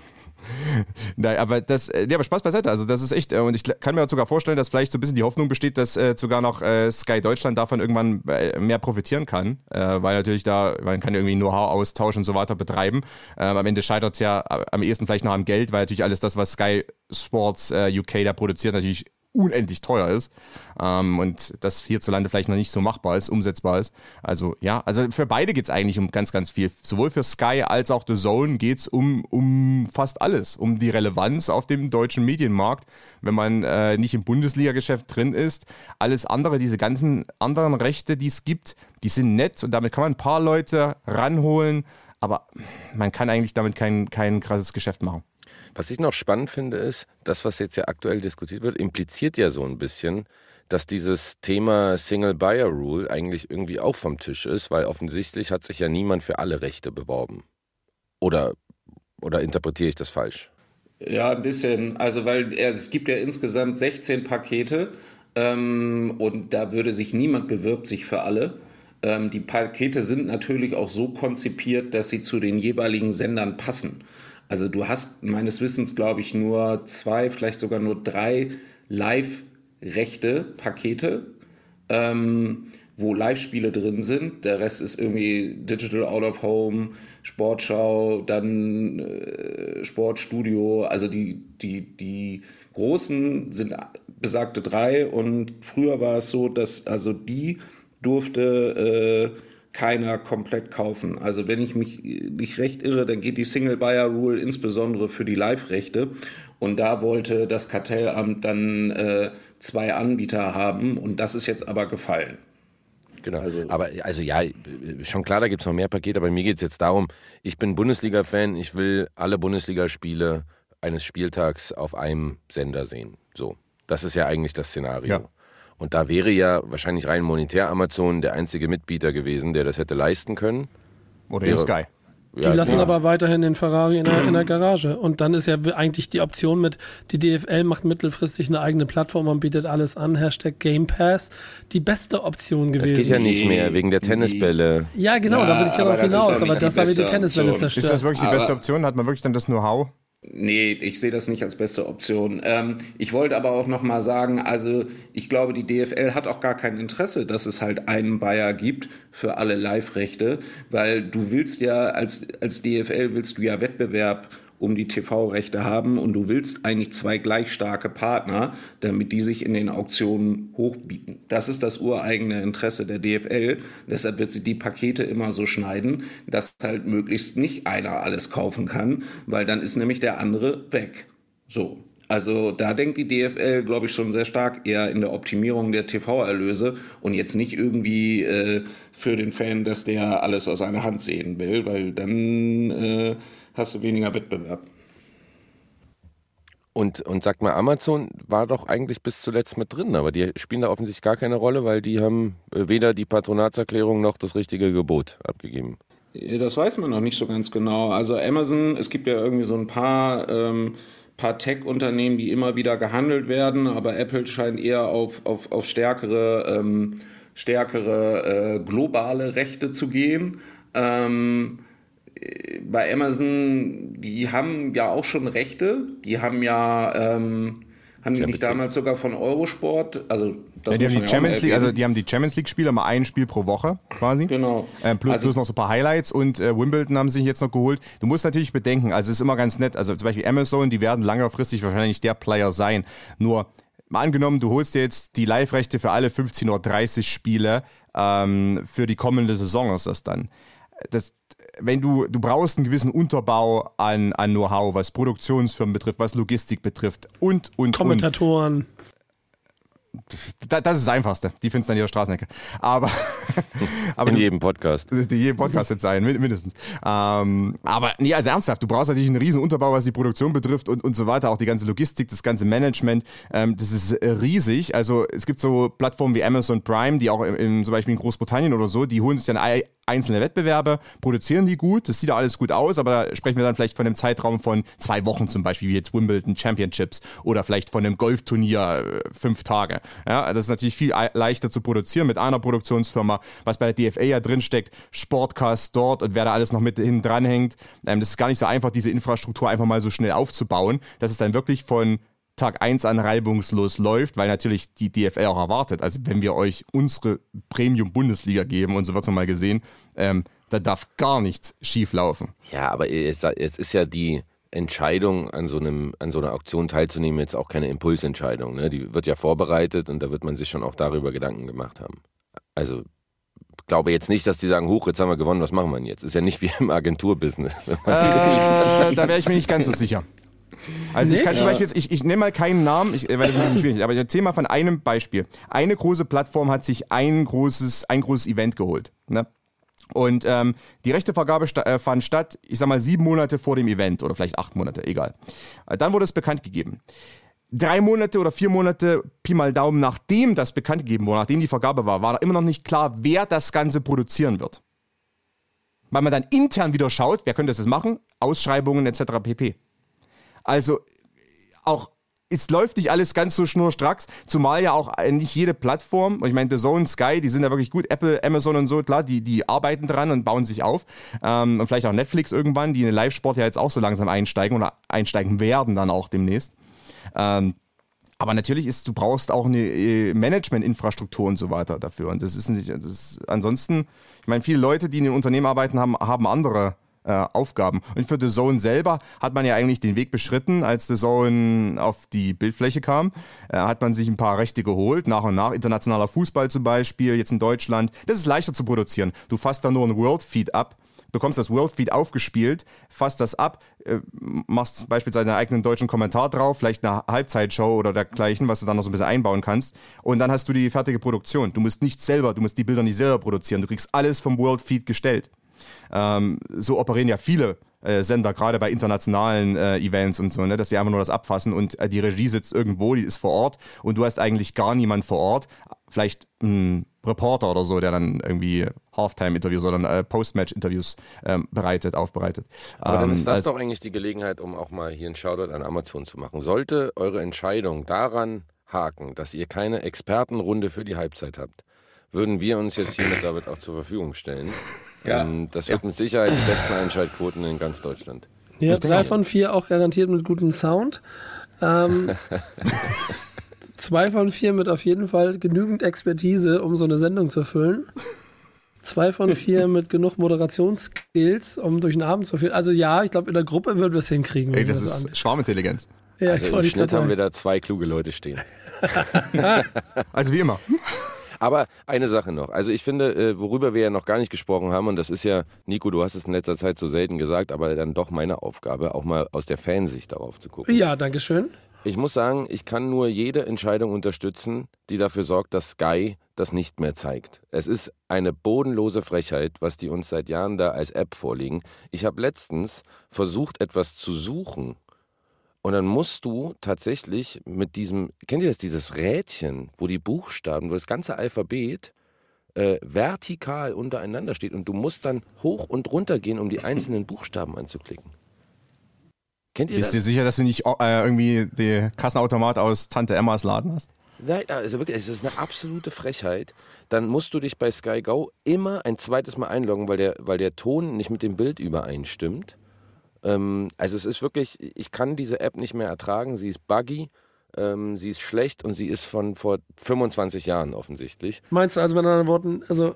Nein, aber das, ja, aber Spaß beiseite. Also das ist echt, äh, und ich kann mir sogar vorstellen, dass vielleicht so ein bisschen die Hoffnung besteht, dass äh, sogar noch äh, Sky Deutschland davon irgendwann äh, mehr profitieren kann, äh, weil natürlich da, man kann irgendwie Know-how-Austausch und so weiter betreiben. Ähm, am Ende scheitert es ja am ehesten vielleicht noch am Geld, weil natürlich alles das, was Sky Sports äh, U K da produziert, natürlich unendlich teuer ist ähm, und das hierzulande vielleicht noch nicht so machbar ist, umsetzbar ist. Also ja, also für beide geht es eigentlich um ganz, ganz viel. Sowohl für Sky als auch The Zone geht es um, um fast alles, um die Relevanz auf dem deutschen Medienmarkt, wenn man äh, nicht im Bundesliga-Geschäft drin ist. Alles andere, diese ganzen anderen Rechte, die es gibt, die sind nett und damit kann man ein paar Leute ranholen, aber man kann eigentlich damit kein, kein krasses Geschäft machen. Was ich noch spannend finde, ist, das, was jetzt ja aktuell diskutiert wird, impliziert ja so ein bisschen, dass dieses Thema Single Buyer Rule eigentlich irgendwie auch vom Tisch ist, weil offensichtlich hat sich ja niemand für alle Rechte beworben. Oder, oder interpretiere ich das falsch? Ja, ein bisschen. Also, weil es gibt ja insgesamt sechzehn Pakete ähm, und da würde sich niemand bewirbt sich für alle. Ähm, die Pakete sind natürlich auch so konzipiert, dass sie zu den jeweiligen Sendern passen. Also du hast meines Wissens, glaube ich, nur zwei, vielleicht sogar nur drei Live-Rechte-Pakete, ähm, wo Live-Spiele drin sind. Der Rest ist irgendwie Digital Out of Home, Sportschau, dann äh, Sportstudio. Also die, die, die großen sind besagte drei und früher war es so, dass also die durfte... Äh, keiner komplett kaufen. Also wenn ich mich nicht recht irre, dann geht die Single Buyer Rule insbesondere für die Live-Rechte und da wollte das Kartellamt dann äh, zwei Anbieter haben und das ist jetzt aber gefallen. Genau, also, aber also ja, schon klar, da gibt es noch mehr Pakete, aber mir geht es jetzt darum, ich bin Bundesliga-Fan, ich will alle Bundesligaspiele eines Spieltags auf einem Sender sehen. So, das ist ja eigentlich das Szenario. Ja. Und da wäre ja wahrscheinlich rein monetär Amazon der einzige Mitbieter gewesen, der das hätte leisten können. Oder wäre, Sky. Die ja, lassen ja. aber weiterhin den Ferrari in der, in der Garage. Und dann ist ja eigentlich die Option mit, die D F L macht mittelfristig eine eigene Plattform und bietet alles an, Hashtag Game Pass, die beste Option gewesen. Das geht ja nicht mehr, wegen der Tennisbälle. Ja, genau, ja, da will ich ja darauf hinaus, aber das habe ich die Tennisbälle Option. zerstört. Ist das wirklich die aber beste Option? Hat man wirklich dann das Know-how? Nee, ich sehe das nicht als beste Option. Ähm, ich wollte aber auch noch mal sagen, also ich glaube, die D F L hat auch gar kein Interesse, dass es halt einen Buyer gibt für alle Live-Rechte, weil du willst ja, als, als D F L willst du ja Wettbewerb um die T V-Rechte haben und du willst eigentlich zwei gleich starke Partner, damit die sich in den Auktionen hochbieten. Das ist das ureigene Interesse der D F L. Deshalb wird sie die Pakete immer so schneiden, dass halt möglichst nicht einer alles kaufen kann, weil dann ist nämlich der andere weg. So. Also da denkt die D F L, glaube ich, schon sehr stark eher in der Optimierung der T V-Erlöse und jetzt nicht irgendwie äh, für den Fan, dass der alles aus einer Hand sehen will, weil dann äh, hast du weniger Wettbewerb. Und, und sag mal, Amazon war doch eigentlich bis zuletzt mit drin, aber die spielen da offensichtlich gar keine Rolle, weil die haben weder die Patronatserklärung noch das richtige Gebot abgegeben. Das weiß man noch nicht so ganz genau. Also Amazon, es gibt ja irgendwie so ein paar, ähm, paar Tech-Unternehmen, die immer wieder gehandelt werden, aber Apple scheint eher auf, auf, auf stärkere, ähm, stärkere äh, globale Rechte zu gehen. Ähm, bei Amazon, die haben ja auch schon Rechte, die haben ja, ähm, haben die nicht damals sogar von Eurosport, also das ja, die, haben die, Champions League, also die haben die Champions League Spiele, mal ein Spiel pro Woche quasi. Genau. Äh, plus, also, plus noch so ein paar Highlights und äh, Wimbledon haben sich jetzt noch geholt. Du musst natürlich bedenken, also es ist immer ganz nett, also zum Beispiel Amazon, die werden langfristig wahrscheinlich der Player sein. Nur mal angenommen, du holst dir jetzt die Live-Rechte für alle fünfzehn Uhr dreißig Spiele ähm, für die kommende Saison ist das dann. Das Wenn du, du brauchst einen gewissen Unterbau an, an Know-how, was Produktionsfirmen betrifft, was Logistik betrifft und, und, Kommentatoren. Und. Das ist das Einfachste. Die findest du an jeder Straßenecke. Aber, aber in jedem Podcast. In jedem Podcast wird es sein, mindestens. Ähm, aber nee, also ernsthaft, du brauchst natürlich einen riesen Unterbau, was die Produktion betrifft und, und so weiter. Auch die ganze Logistik, das ganze Management. Ähm, das ist riesig. Also es gibt so Plattformen wie Amazon Prime, die auch in, in, zum Beispiel in Großbritannien oder so, die holen sich dann einzelne Wettbewerbe, produzieren die gut, das sieht ja alles gut aus, aber da sprechen wir dann vielleicht von einem Zeitraum von zwei Wochen zum Beispiel, wie jetzt Wimbledon Championships oder vielleicht von einem Golfturnier fünf Tage. Ja, das ist natürlich viel leichter zu produzieren mit einer Produktionsfirma, was bei der D F L ja drinsteckt, Sportcast dort und wer da alles noch mit hinten dran hängt. Ähm, das ist gar nicht so einfach, diese Infrastruktur einfach mal so schnell aufzubauen, dass es dann wirklich von Tag eins an reibungslos läuft, weil natürlich die D F L auch erwartet. Also wenn wir euch unsere Premium-Bundesliga geben und so wird es nochmal gesehen, ähm, da darf gar nichts schief laufen. Ja, aber jetzt, jetzt ist ja die Entscheidung, an so, einem, an so einer Auktion teilzunehmen, jetzt auch keine Impulsentscheidung. Ne? Die wird ja vorbereitet und da wird man sich schon auch darüber Gedanken gemacht haben. Also ich glaube jetzt nicht, dass die sagen, huch, jetzt haben wir gewonnen, was machen wir denn jetzt? Ist ja nicht wie im Agenturbusiness. Äh, da wäre ich mir nicht ganz so sicher. Also ich kann zum Beispiel jetzt, ich, ich nenne mal keinen Namen, ich, weil das ein bisschen schwierig ist, aber ich erzähle mal von einem Beispiel. Eine große Plattform hat sich ein großes, ein großes Event geholt. Ne? Und ähm, die Rechtevergabe sta- äh, fand statt, ich sag mal, sieben Monate vor dem Event oder vielleicht acht Monate, egal. Äh, dann wurde es bekannt gegeben. Drei Monate oder vier Monate, Pi mal Daumen, nachdem das bekannt gegeben wurde, nachdem die Vergabe war, war da immer noch nicht klar, wer das Ganze produzieren wird. Weil man dann intern wieder schaut, wer könnte das machen, Ausschreibungen et cetera pp. Also auch, es läuft nicht alles ganz so schnurstracks, zumal ja auch nicht jede Plattform, ich meine, The Zone, Sky, die sind ja wirklich gut, Apple, Amazon und so, klar, die, die arbeiten dran und bauen sich auf. Ähm, und vielleicht auch Netflix irgendwann, die in den Live-Sport ja jetzt auch so langsam einsteigen oder einsteigen werden dann auch demnächst. Ähm, aber natürlich ist, du brauchst auch eine Management-Infrastruktur und so weiter dafür. Und das ist nicht, das ist, ansonsten, ich meine, viele Leute, die in den Unternehmen arbeiten, haben, haben andere Aufgaben. Und für The Zone selber hat man ja eigentlich den Weg beschritten, als The Zone auf die Bildfläche kam, äh, hat man sich ein paar Rechte geholt, nach und nach, internationaler Fußball zum Beispiel, jetzt in Deutschland. Das ist leichter zu produzieren. Du fasst da nur ein World Feed ab, bekommst das World Feed aufgespielt, fasst das ab, äh, machst beispielsweise einen eigenen deutschen Kommentar drauf, vielleicht eine Halbzeitshow oder dergleichen, was du dann noch so ein bisschen einbauen kannst. Und dann hast du die fertige Produktion. Du musst nichts selber, du musst die Bilder nicht selber produzieren. Du kriegst alles vom World Feed gestellt. Ähm, so operieren ja viele äh, Sender, gerade bei internationalen äh, Events und so, ne, dass sie einfach nur das abfassen und äh, die Regie sitzt irgendwo, die ist vor Ort und du hast eigentlich gar niemand vor Ort. Vielleicht ein Reporter oder so, der dann irgendwie Halftime-Interviews oder äh, Post-Match-Interviews ähm, bereitet, aufbereitet. Aber dann ähm, ist das doch eigentlich die Gelegenheit, um auch mal hier einen Shoutout an Amazon zu machen. Sollte eure Entscheidung daran haken, dass ihr keine Expertenrunde für die Halbzeit habt, würden wir uns jetzt hiermit damit auch zur Verfügung stellen. Ja. Ähm, das wird ja mit Sicherheit die besten Einschaltquoten in ganz Deutschland. Ja, drei von vier auch garantiert mit gutem Sound. Ähm, zwei von vier mit auf jeden Fall genügend Expertise, um so eine Sendung zu füllen. Zwei von vier mit genug Moderationsskills, um durch den Abend zu führen. Also ja, ich glaube, in der Gruppe würden wir es hinkriegen. Ey, das ist so Schwarmintelligenz. Ja, also im Schnitt haben wir da zwei kluge Leute stehen. Also wie immer. Aber eine Sache noch. Also ich finde, worüber wir ja noch gar nicht gesprochen haben, und das ist ja, Nico, du hast es in letzter Zeit so selten gesagt, aber dann doch meine Aufgabe, auch mal aus der Fansicht darauf zu gucken. Ja, danke schön. Ich muss sagen, ich kann nur jede Entscheidung unterstützen, die dafür sorgt, dass Sky das nicht mehr zeigt. Es ist eine bodenlose Frechheit, was die uns seit Jahren da als App vorlegen. Ich habe letztens versucht, etwas zu suchen und dann musst du tatsächlich mit diesem, kennt ihr das, dieses Rädchen, wo die Buchstaben, wo das ganze Alphabet äh, vertikal untereinander steht und du musst dann hoch und runter gehen, um die einzelnen Buchstaben anzuklicken. Kennt ihr Bist das? du sicher, dass du nicht äh, irgendwie den Kassenautomat aus Tante Emmas Laden hast? Nein, also wirklich, es ist eine absolute Frechheit. Dann musst du dich bei Sky Go immer ein zweites Mal einloggen, weil der, weil der Ton nicht mit dem Bild übereinstimmt. Ähm, also es ist wirklich, ich kann diese App nicht mehr ertragen. Sie ist buggy, ähm, sie ist schlecht und sie ist von vor fünfundzwanzig Jahren offensichtlich. Meinst du also mit anderen Worten, also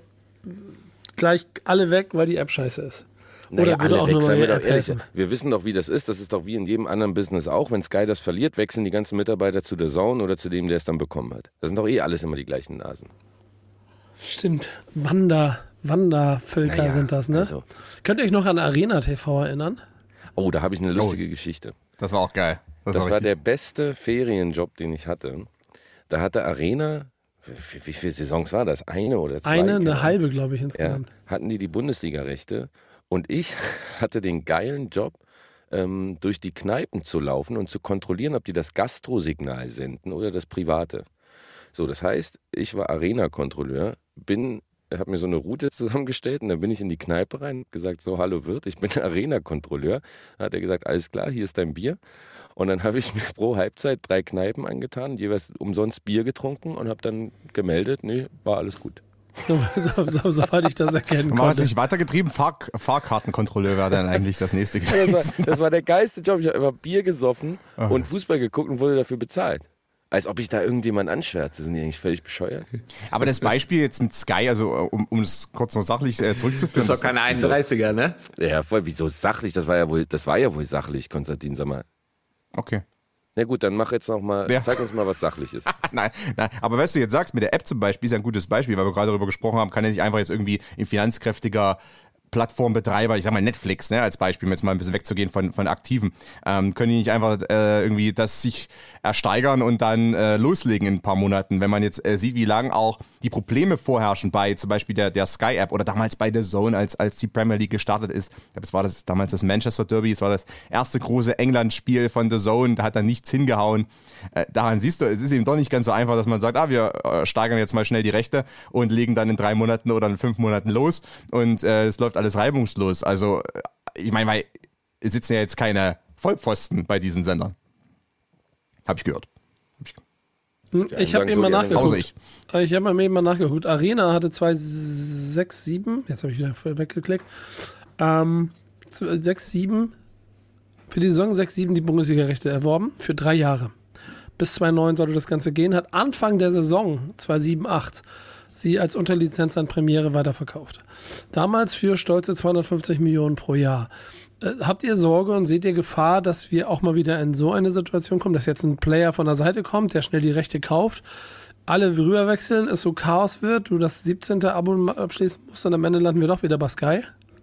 gleich alle weg, weil die App scheiße ist? Naja, Oder alle auch weg, nur seien wir mal doch ehrlich. Wir wissen doch, wie das ist. Das ist doch wie in jedem anderen Business auch. Wenn Sky das verliert, wechseln die ganzen Mitarbeiter zu der Zone oder zu dem, der es dann bekommen hat. Das sind doch eh alles immer die gleichen Nasen. Stimmt. Wander, Wandervölker Naja, sind das, ne? also. Könnt ihr euch noch an Arena T V erinnern? Oh, da habe ich eine lustige oh, Geschichte. Das war auch geil. Das, das war, war der beste Ferienjob, den ich hatte. Da hatte Arena, wie, wie viele Saisons war das? Eine oder zwei? Eine, eine halbe, glaube ich, insgesamt. Ja, hatten die die Bundesliga-Rechte. Und ich hatte den geilen Job, ähm, durch die Kneipen zu laufen und zu kontrollieren, ob die das Gastrosignal senden oder das Private. So, das heißt, ich war Arena-Kontrolleur, bin, habe mir so eine Route zusammengestellt und dann bin ich in die Kneipe rein, gesagt, so, hallo Wirt, ich bin Arena-Kontrolleur. Dann hat er gesagt, alles klar, hier ist dein Bier. Und dann habe ich mir pro Halbzeit drei Kneipen angetan, jeweils umsonst Bier getrunken und habe dann gemeldet, nee, war alles gut. so, so, soweit ich das erkennen konnte. Haben wir es nicht weitergetrieben? Fahr Fahrkartenkontrolleur wäre dann eigentlich das nächste gewesen. Das war, das war der geilste Job. Ich habe immer Bier gesoffen oh. und Fußball geguckt und wurde dafür bezahlt. Als ob ich da irgendjemand anschwärze. Sind die eigentlich völlig bescheuert? Aber das Beispiel jetzt mit Sky, also um, um es kurz noch sachlich äh, zurückzuführen. Das ist doch keine einunddreißiger, ne? Ja, voll. Wieso sachlich? Das war ja wohl, das war ja wohl sachlich, Konstantin, sag mal. Okay. Na gut, dann mach jetzt noch mal, ja. zeig uns mal, was sachlich ist. nein, nein, aber was du jetzt sagst, mit der App zum Beispiel, ist ja ein gutes Beispiel, weil wir gerade darüber gesprochen haben, kann ja nicht einfach jetzt irgendwie ein finanzkräftiger Plattformbetreiber, ich sag mal Netflix, ne, als Beispiel, um jetzt mal ein bisschen wegzugehen von, von Aktiven, ähm, können die nicht einfach äh, irgendwie das sich ersteigern und dann äh, loslegen in ein paar Monaten, wenn man jetzt äh, sieht, wie lange auch die Probleme vorherrschen bei zum Beispiel der, der Sky-App oder damals bei The Zone, als, als die Premier League gestartet ist. Ich glaube, es war das, damals das Manchester Derby, es war das erste große England-Spiel von The Zone, da hat dann nichts hingehauen. Äh, daran siehst du, es ist eben doch nicht ganz so einfach, dass man sagt, ah, wir äh, steigern jetzt mal schnell die Rechte und legen dann in drei Monaten oder in fünf Monaten los und äh, es läuft alles reibungslos. Also, ich meine, weil es sitzen ja jetzt keine Vollpfosten bei diesen Sendern. Hab ich gehört. Hab ich ich habe eben mal nachgeguckt. Außer ich. Ich habe mir eben mal nachgeguckt. Arena hatte zwei sechs sieben, jetzt habe ich wieder weggeklickt. Ähm, sechs sieben, für die Saison sechs sieben die Bundesliga-Rechte erworben, für drei Jahre. Bis zwei neun sollte das Ganze gehen. Hat Anfang der Saison zwei sieben acht sie als Unterlizenz an Premiere weiterverkauft. Damals für stolze zweihundertfünfzig Millionen pro Jahr. Äh, habt ihr Sorge und seht ihr Gefahr, dass wir auch mal wieder in so eine Situation kommen, dass jetzt ein Player von der Seite kommt, der schnell die Rechte kauft, alle rüberwechseln, es so Chaos wird, du das siebzehnte Abo abschließen musst und am Ende landen wir doch wieder bei Sky?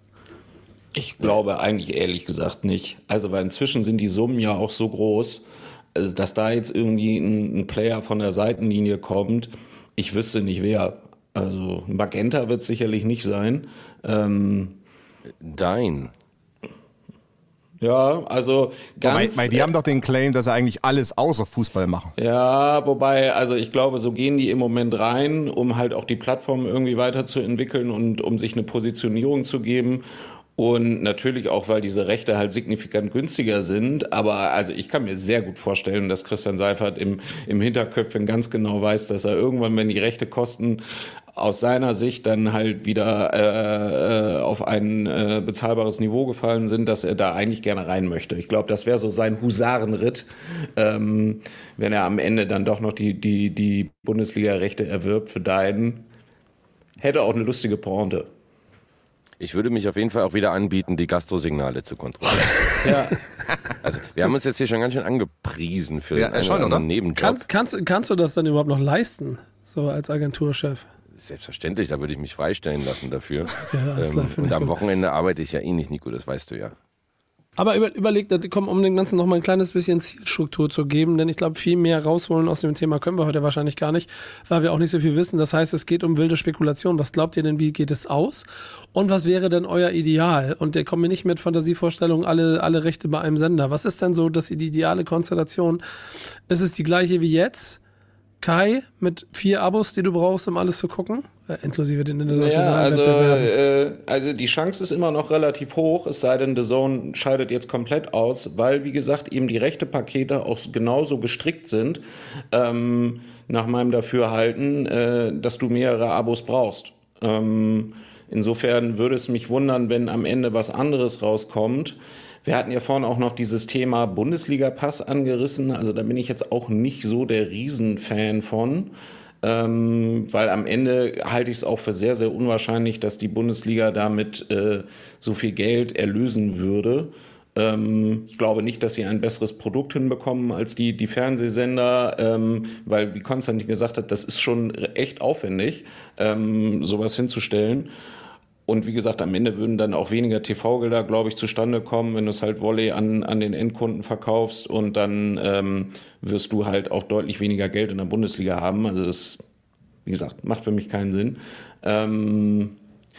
Ich glaube eigentlich ehrlich gesagt nicht. Also weil inzwischen sind die Summen ja auch so groß, also dass da jetzt irgendwie ein, ein Player von der Seitenlinie kommt, ich wüsste nicht wer. Also Magenta wird es sicherlich nicht sein. Ähm, Dein. Ja, also ganz... Weil, weil die haben doch den Claim, dass sie eigentlich alles außer Fußball machen. Ja, wobei, also ich glaube, so gehen die im Moment rein, um halt auch die Plattform irgendwie weiterzuentwickeln und um sich eine Positionierung zu geben. Und natürlich auch, weil diese Rechte halt signifikant günstiger sind. Aber also ich kann mir sehr gut vorstellen, dass Christian Seifert im, im Hinterköpfchen ganz genau weiß, dass er irgendwann, wenn die Rechte kosten, aus seiner Sicht dann halt wieder äh, auf ein äh, bezahlbares Niveau gefallen sind, dass er da eigentlich gerne rein möchte. Ich glaube, das wäre so sein Husarenritt, ähm, wenn er am Ende dann doch noch die, die, die Bundesliga-Rechte erwirbt für Dein. Hätte auch eine lustige Pointe. Ich würde mich auf jeden Fall auch wieder anbieten, die Gastrosignale zu kontrollieren. Ja. Also wir haben uns jetzt hier schon ganz schön angepriesen für Ja, einen schon, oder? Nebenjob. Kannst, kannst, kannst du das dann überhaupt noch leisten, so als Agenturchef? Selbstverständlich, da würde ich mich freistellen lassen dafür. Ja, ähm, und am Wochenende arbeite ich ja eh nicht, Nico, das weißt du ja. Aber über, überlegt, komm, um dem Ganzen noch mal ein kleines bisschen Zielstruktur zu geben, denn ich glaube, viel mehr rausholen aus dem Thema können wir heute wahrscheinlich gar nicht, weil wir auch nicht so viel wissen. Das heißt, es geht um wilde Spekulation. Was glaubt ihr denn, wie geht es aus? Und was wäre denn euer Ideal? Und der kommt mir nicht mit Fantasievorstellungen, alle, alle Rechte bei einem Sender. Was ist denn so, dass die ideale Konstellation? Ist es die gleiche wie jetzt? Kai, mit vier Abos, die du brauchst, um alles zu gucken? Äh, inklusive den internationalen ja, also, Wettbewerben. Äh, also die Chance ist immer noch relativ hoch, es sei denn, The Zone scheidet jetzt komplett aus, weil, wie gesagt, eben die Rechte-Pakete auch genauso gestrickt sind, ähm, nach meinem Dafürhalten, äh, dass du mehrere Abos brauchst. Ähm, insofern würde es mich wundern, wenn am Ende was anderes rauskommt. Wir hatten ja vorhin auch noch dieses Thema Bundesliga-Pass angerissen. Also da bin ich jetzt auch nicht so der Riesenfan von, ähm, weil am Ende halte ich es auch für sehr, sehr unwahrscheinlich, dass die Bundesliga damit äh, so viel Geld erlösen würde. Ähm, ich glaube nicht, dass sie ein besseres Produkt hinbekommen als die, die Fernsehsender, ähm, weil, wie Konstantin gesagt hat, das ist schon echt aufwendig, ähm, sowas hinzustellen. Und wie gesagt, am Ende würden dann auch weniger T V-Gelder, glaube ich, zustande kommen, wenn du es halt Volley an, an den Endkunden verkaufst und dann ähm, wirst du halt auch deutlich weniger Geld in der Bundesliga haben. Also das, wie gesagt, macht für mich keinen Sinn. Ähm,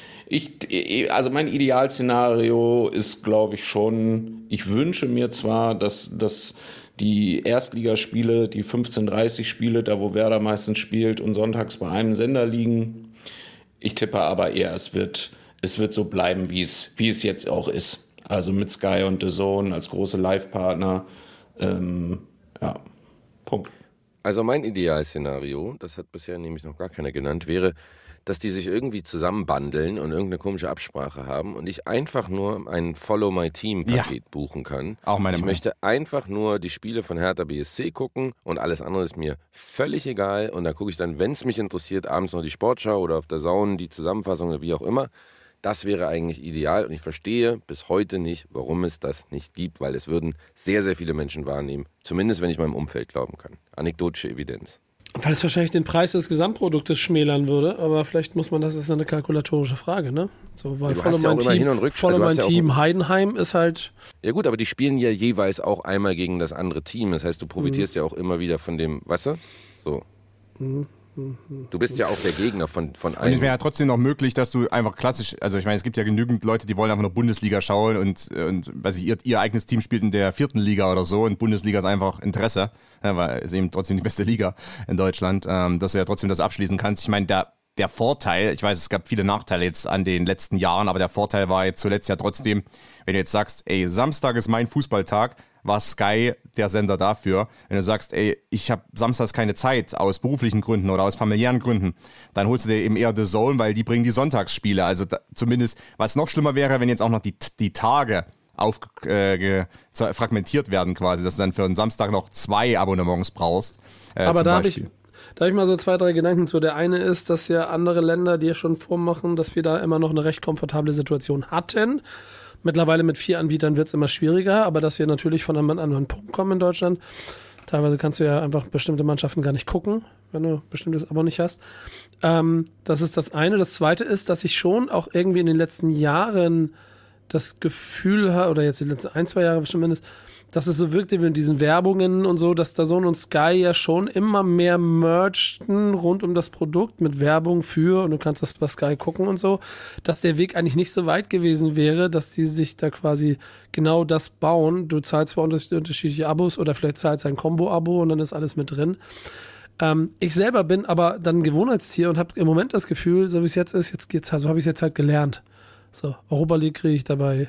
ich, also mein Idealszenario ist, glaube ich, schon, ich wünsche mir zwar, dass, dass die Erstligaspiele, die fünfzehn dreißig Spiele, da wo Werder meistens spielt und sonntags bei einem Sender liegen. Ich tippe aber eher, es wird, es wird so bleiben, wie es, wie es jetzt auch ist. Also mit Sky und The Zone als große Live-Partner. Ähm, ja, Punkt. Also mein Idealszenario, das hat bisher nämlich noch gar keiner genannt, wäre, dass die sich irgendwie zusammenbandeln und irgendeine komische Absprache haben und ich einfach nur ein Follow-My-Team-Paket ja. buchen kann. Auch meine Ich Meinung. möchte einfach nur die Spiele von Hertha B S C gucken und alles andere ist mir völlig egal. Und dann gucke ich dann, wenn es mich interessiert, abends noch die Sportschau oder auf der Zone die Zusammenfassung oder wie auch immer. Das wäre eigentlich ideal und ich verstehe bis heute nicht, warum es das nicht gibt, weil es würden sehr, sehr viele Menschen wahrnehmen. Zumindest, wenn ich meinem Umfeld glauben kann. Anekdotische Evidenz. Weil es wahrscheinlich den Preis des Gesamtproduktes schmälern würde, aber vielleicht muss man, das ist eine kalkulatorische Frage, ne? So, weil ja, voll um mein ja Team, Rück- voll um mein ja Team Heidenheim ist halt... Ja gut, aber die spielen ja jeweils auch einmal gegen das andere Team, das heißt, du profitierst mhm. ja auch immer wieder von dem, weißt du? So. Mhm. Du bist ja auch der Gegner von, von allen. Und es wäre ja trotzdem noch möglich, dass du einfach klassisch, also ich meine, es gibt ja genügend Leute, die wollen einfach nur Bundesliga schauen und, und weiß ich, ihr, ihr eigenes Team spielt in der vierten Liga oder so und Bundesliga ist einfach Interesse, ja, weil es eben trotzdem die beste Liga in Deutschland, ähm, dass du ja trotzdem das abschließen kannst. Ich meine, der, der Vorteil, ich weiß, es gab viele Nachteile jetzt an den letzten Jahren, aber der Vorteil war jetzt zuletzt ja trotzdem, wenn du jetzt sagst, ey, Samstag ist mein Fußballtag, war Sky der Sender dafür. Wenn du sagst, ey, ich habe samstags keine Zeit aus beruflichen Gründen oder aus familiären Gründen, dann holst du dir eben eher The Zone, weil die bringen die Sonntagsspiele. Also da, zumindest, was noch schlimmer wäre, wenn jetzt auch noch die, die Tage auf, äh, ge, fragmentiert werden quasi, dass du dann für einen Samstag noch zwei Abonnements brauchst. Äh, Aber zum da habe Beispiel. ich, da hab ich mal so zwei, drei Gedanken zu. Der eine ist, dass ja andere Länder dir schon vormachen, dass wir da immer noch eine recht komfortable Situation hatten. Mittlerweile mit vier Anbietern wird es immer schwieriger, aber dass wir natürlich von einem anderen Punkt kommen in Deutschland. Teilweise kannst du ja einfach bestimmte Mannschaften gar nicht gucken, wenn du ein bestimmtes Abo nicht hast. Ähm, das ist das eine. Das zweite ist, dass ich schon auch irgendwie in den letzten Jahren das Gefühl habe, oder jetzt die letzten ein, zwei Jahre zumindest, dass es so wirkte wie in diesen Werbungen und so, dass DAZN und Sky ja schon immer mehr merchten rund um das Produkt mit Werbung für, und du kannst das bei Sky gucken und so, dass der Weg eigentlich nicht so weit gewesen wäre, dass die sich da quasi genau das bauen. Du zahlst zwar unterschiedliche Abos oder vielleicht zahlst ein Kombo-Abo und dann ist alles mit drin. Ähm, ich selber bin aber dann ein Gewohnheitstier und habe im Moment das Gefühl, so wie es jetzt ist, jetzt geht's, also habe ich es jetzt halt gelernt. So, Europa League kriege ich dabei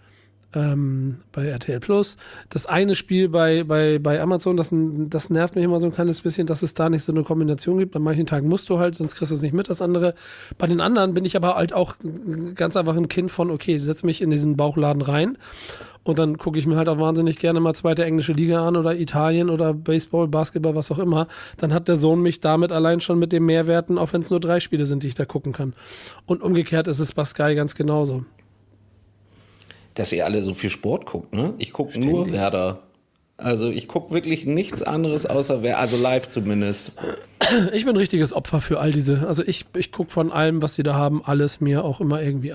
ähm, bei R T L Plus. Das eine Spiel bei, bei, bei Amazon, das, das nervt mich immer so ein kleines bisschen, dass es da nicht so eine Kombination gibt. An manchen Tagen musst du halt, sonst kriegst du es nicht mit, das andere. Bei den anderen bin ich aber halt auch ganz einfach ein Kind von, okay, setz mich in diesen Bauchladen rein und dann gucke ich mir halt auch wahnsinnig gerne mal zweite englische Liga an oder Italien oder Baseball, Basketball, was auch immer. Dann hat der Sohn mich damit allein schon mit den Mehrwerten, auch wenn es nur drei Spiele sind, die ich da gucken kann. Und umgekehrt ist es bei Sky ganz genauso. Dass ihr alle so viel Sport guckt, ne? Ich gucke nur Werder. Also ich gucke wirklich nichts anderes außer Werder, also live zumindest. Ich bin ein richtiges Opfer für all diese, also ich, ich gucke von allem, was sie da haben, alles mir auch immer irgendwie an.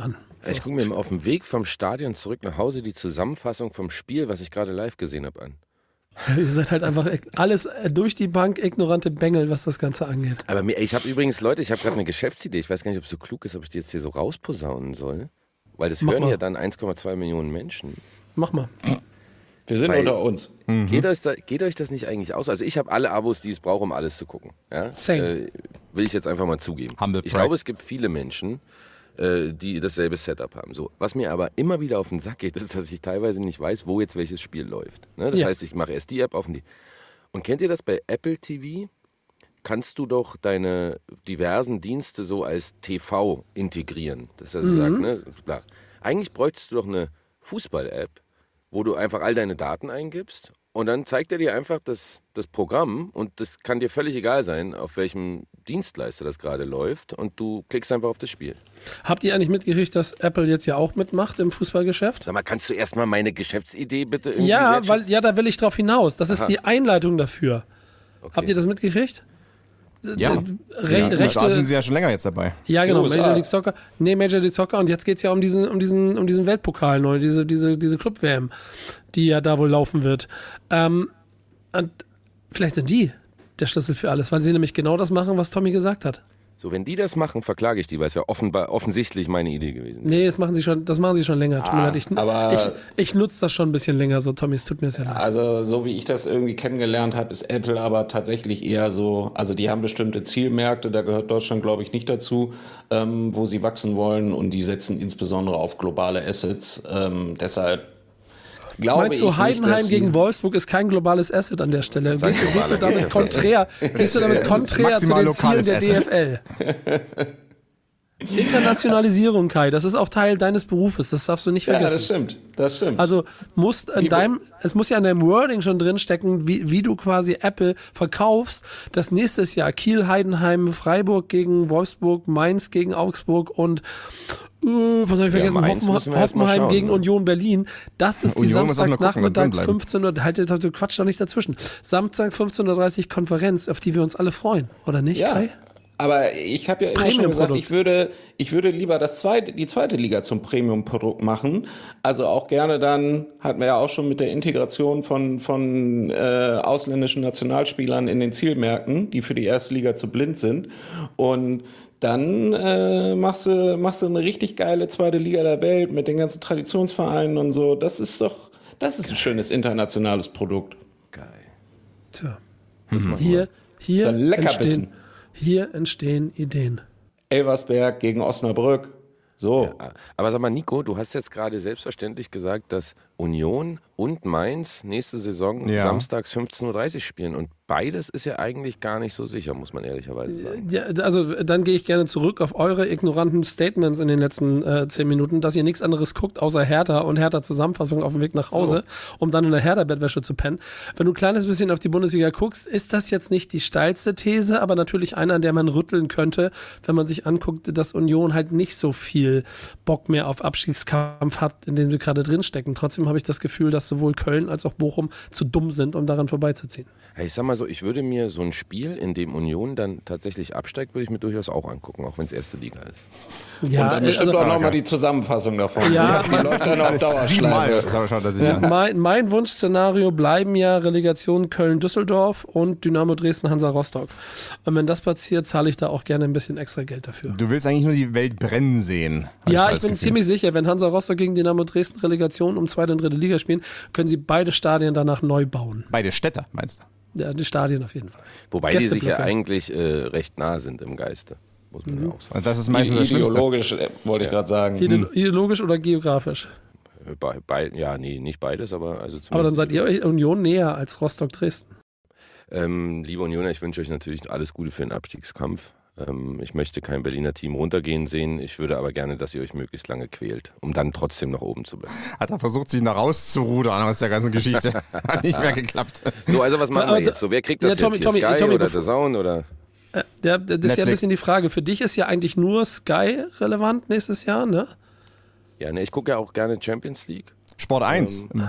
Ich gucke mir auf dem Weg vom Stadion zurück nach Hause die Zusammenfassung vom Spiel, was ich gerade live gesehen habe, an. Ihr seid halt einfach alles durch die Bank ignorante Bengel, was das Ganze angeht. Aber mir, ich habe übrigens, Leute, ich habe gerade eine Geschäftsidee. Ich weiß gar nicht, ob es so klug ist, ob ich die jetzt hier so rausposaunen soll. Weil das Mach hören mal. ja dann eins Komma zwei Millionen Menschen. Mach mal. Wir sind Weil, unter uns. Mhm. Geht, euch da, geht euch das nicht eigentlich aus? Also ich habe alle Abos, die es brauche, um alles zu gucken. Ja? Same. Äh, will ich jetzt einfach mal zugeben. Humble Ich Pride. glaube, es gibt viele Menschen, äh, die dasselbe Setup haben. So, was mir aber immer wieder auf den Sack geht, ist, dass ich teilweise nicht weiß, wo jetzt welches Spiel läuft. Ne? Das Ja. heißt, ich mache erst die App auf und die. Und kennt ihr das bei Apple T V? Kannst du doch deine diversen Dienste so als T V integrieren. Das ist also Mhm. sagt, ne? Klar. Eigentlich bräuchtest du doch eine Fußball-App, wo du einfach all deine Daten eingibst und dann zeigt er dir einfach das, das Programm und das kann dir völlig egal sein, auf welchem Dienstleister das gerade läuft und du klickst einfach auf das Spiel. Habt ihr eigentlich mitgekriegt, dass Apple jetzt ja auch mitmacht im Fußballgeschäft? Sag mal, kannst du erstmal meine Geschäftsidee bitte irgendwie Ja, wertschätzen? weil, ja, da will ich drauf hinaus. Das ist Aha. die Einleitung dafür. Okay. Habt ihr das mitgekriegt? Ja, Re ja. rechte, Da sind sie ja schon länger jetzt dabei. Ja, genau, U S A. Major League Soccer. Nee, Major League Soccer. Und jetzt geht's ja um diesen, um diesen, um diesen Weltpokal neu, diese, diese, diese Club-W M, die ja da wohl laufen wird. Ähm, und vielleicht sind die der Schlüssel für alles, weil sie nämlich genau das machen, was Tommy gesagt hat. So, wenn die das machen, verklage ich die, weil es ja offenbar, offensichtlich meine Idee gewesen ist. Nee, das machen sie schon, das machen sie schon länger. Tut mir Ah, leid. Ich, aber- ich, ich nutze das schon ein bisschen länger so, Tommy, es tut mir sehr leid. Also so wie ich das irgendwie kennengelernt habe, ist Apple aber tatsächlich eher so, also die haben bestimmte Zielmärkte, da gehört Deutschland glaube ich nicht dazu, ähm, wo sie wachsen wollen und die setzen insbesondere auf globale Assets. Ähm, deshalb glaube Meinst ich du, nicht, Heidenheim dass sie- gegen Wolfsburg ist kein globales Asset an der Stelle? Das Gehst du, ist gehst du ein damit globaler konträr, gehst du damit Es ist konträr zu maximal den Zielen lokales der D F L? Internationalisierung, Kai, das ist auch Teil deines Berufes, das darfst du nicht Ja, vergessen. das stimmt, das stimmt. Also muss in Wie- deinem, es muss ja in deinem Wording schon drinstecken, wie, wie du quasi Apple verkaufst, dass nächstes Jahr Kiel, Heidenheim, Freiburg gegen Wolfsburg, Mainz gegen Augsburg und äh, was habe ich vergessen, Mainz Hoffen, müssen wir erst mal Hoffenheim schauen, gegen ne? Union Berlin. Das ist die Union muss auch noch gucken, was drin Samstagnachmittag bleiben. fünfzehn Uhr, halt, du Quatsch doch nicht dazwischen. Samstag fünfzehn Uhr dreißig Konferenz, auf die wir uns alle freuen, oder nicht, ja. Kai? Aber ich habe ja immer schon gesagt, Premium-Produkt. ich würde, ich würde lieber das zweite, die zweite Liga zum Premium-Produkt machen. Also auch gerne dann, hatten wir ja auch schon mit der Integration von, von äh, ausländischen Nationalspielern in den Zielmärkten, die für die erste Liga zu blind sind. Und dann äh, machst du, machst du eine richtig geile zweite Liga der Welt mit den ganzen Traditionsvereinen und so. Das ist doch, das ist ein schönes internationales Produkt. Geil. Tja. Mhm. Hier, hier ist ein Leckerbissen. entstehen, hier entstehen Ideen. Elversberg gegen Osnabrück. So. Ja, aber sag mal, Nico, du hast jetzt gerade selbstverständlich gesagt, dass Union und Mainz nächste Saison Ja. samstags fünfzehn Uhr dreißig spielen. Und beides ist ja eigentlich gar nicht so sicher, muss man ehrlicherweise sagen. Ja, also dann gehe ich gerne zurück auf eure ignoranten Statements in den letzten äh, zehn Minuten, dass ihr nichts anderes guckt außer Hertha und Hertha-Zusammenfassung auf dem Weg nach Hause, um dann in der Hertha-Bettwäsche zu pennen. Wenn du ein kleines bisschen auf die Bundesliga guckst, ist das jetzt nicht die steilste These, aber natürlich eine, an der man rütteln könnte, wenn man sich anguckt, dass Union halt nicht so viel Bock mehr auf Abstiegskampf hat, in dem sie gerade drinstecken. Trotzdem habe ich das Gefühl, dass sowohl Köln als auch Bochum zu dumm sind, um daran vorbeizuziehen. Hey, ich sag mal so, ich würde mir so ein Spiel, in dem Union dann tatsächlich absteigt, würde ich mir durchaus auch angucken, auch wenn es erste Liga ist. Ja, und dann bestimmt also- auch nochmal die Zusammenfassung davon. Ja, die läuft dann auf Dauerschleife. Siebenmal. Sag mal schon, dass ich Ja, mein, mein Wunschszenario bleiben ja Relegation Köln-Düsseldorf und Dynamo Dresden-Hansa Rostock. Und wenn das passiert, zahle ich da auch gerne ein bisschen extra Geld dafür. Du willst eigentlich nur die Welt brennen sehen. hab Ja, mal ich das bin Gefühl. ziemlich sicher, wenn Hansa Rostock gegen Dynamo Dresden Relegation um zweite und dritte Liga spielen, können sie beide Stadien danach neu bauen. Beide Städte, meinst du? Ja, die Stadien auf jeden Fall. Wobei die sich ja Gästeblöcke. eigentlich äh, recht nah sind im Geiste, muss man ja auch sagen. Und das ist meistens das Schlimmste. Ideologisch, äh, wollte ich gerade sagen. Ide ideologisch oder geografisch? Äh, Bei, bei, ja, nee, nicht beides, aber also zumindest. Aber dann seid ihr euch Union näher als Rostock Dresden. Ähm, liebe Unioner, ich wünsche euch natürlich alles Gute für den Abstiegskampf. Ähm, ich möchte kein Berliner Team runtergehen sehen. Ich würde aber gerne, dass ihr euch möglichst lange quält, um dann trotzdem noch oben zu bleiben. Hat er versucht, sich noch rauszurudern aus der ganzen Geschichte. Hat nicht mehr geklappt. So, also was machen Aber wir da- jetzt? So, wer kriegt das Ja, Tommy, jetzt hier? Tommy, Sky Tommy, oder bevor- The Zone oder? Äh, der, der, das ist ja ein Netflix. bisschen die Frage. Für dich ist ja eigentlich nur Sky relevant nächstes Jahr, ne? Ja, ne, ich gucke ja auch gerne Champions League. Sport eins. Ähm,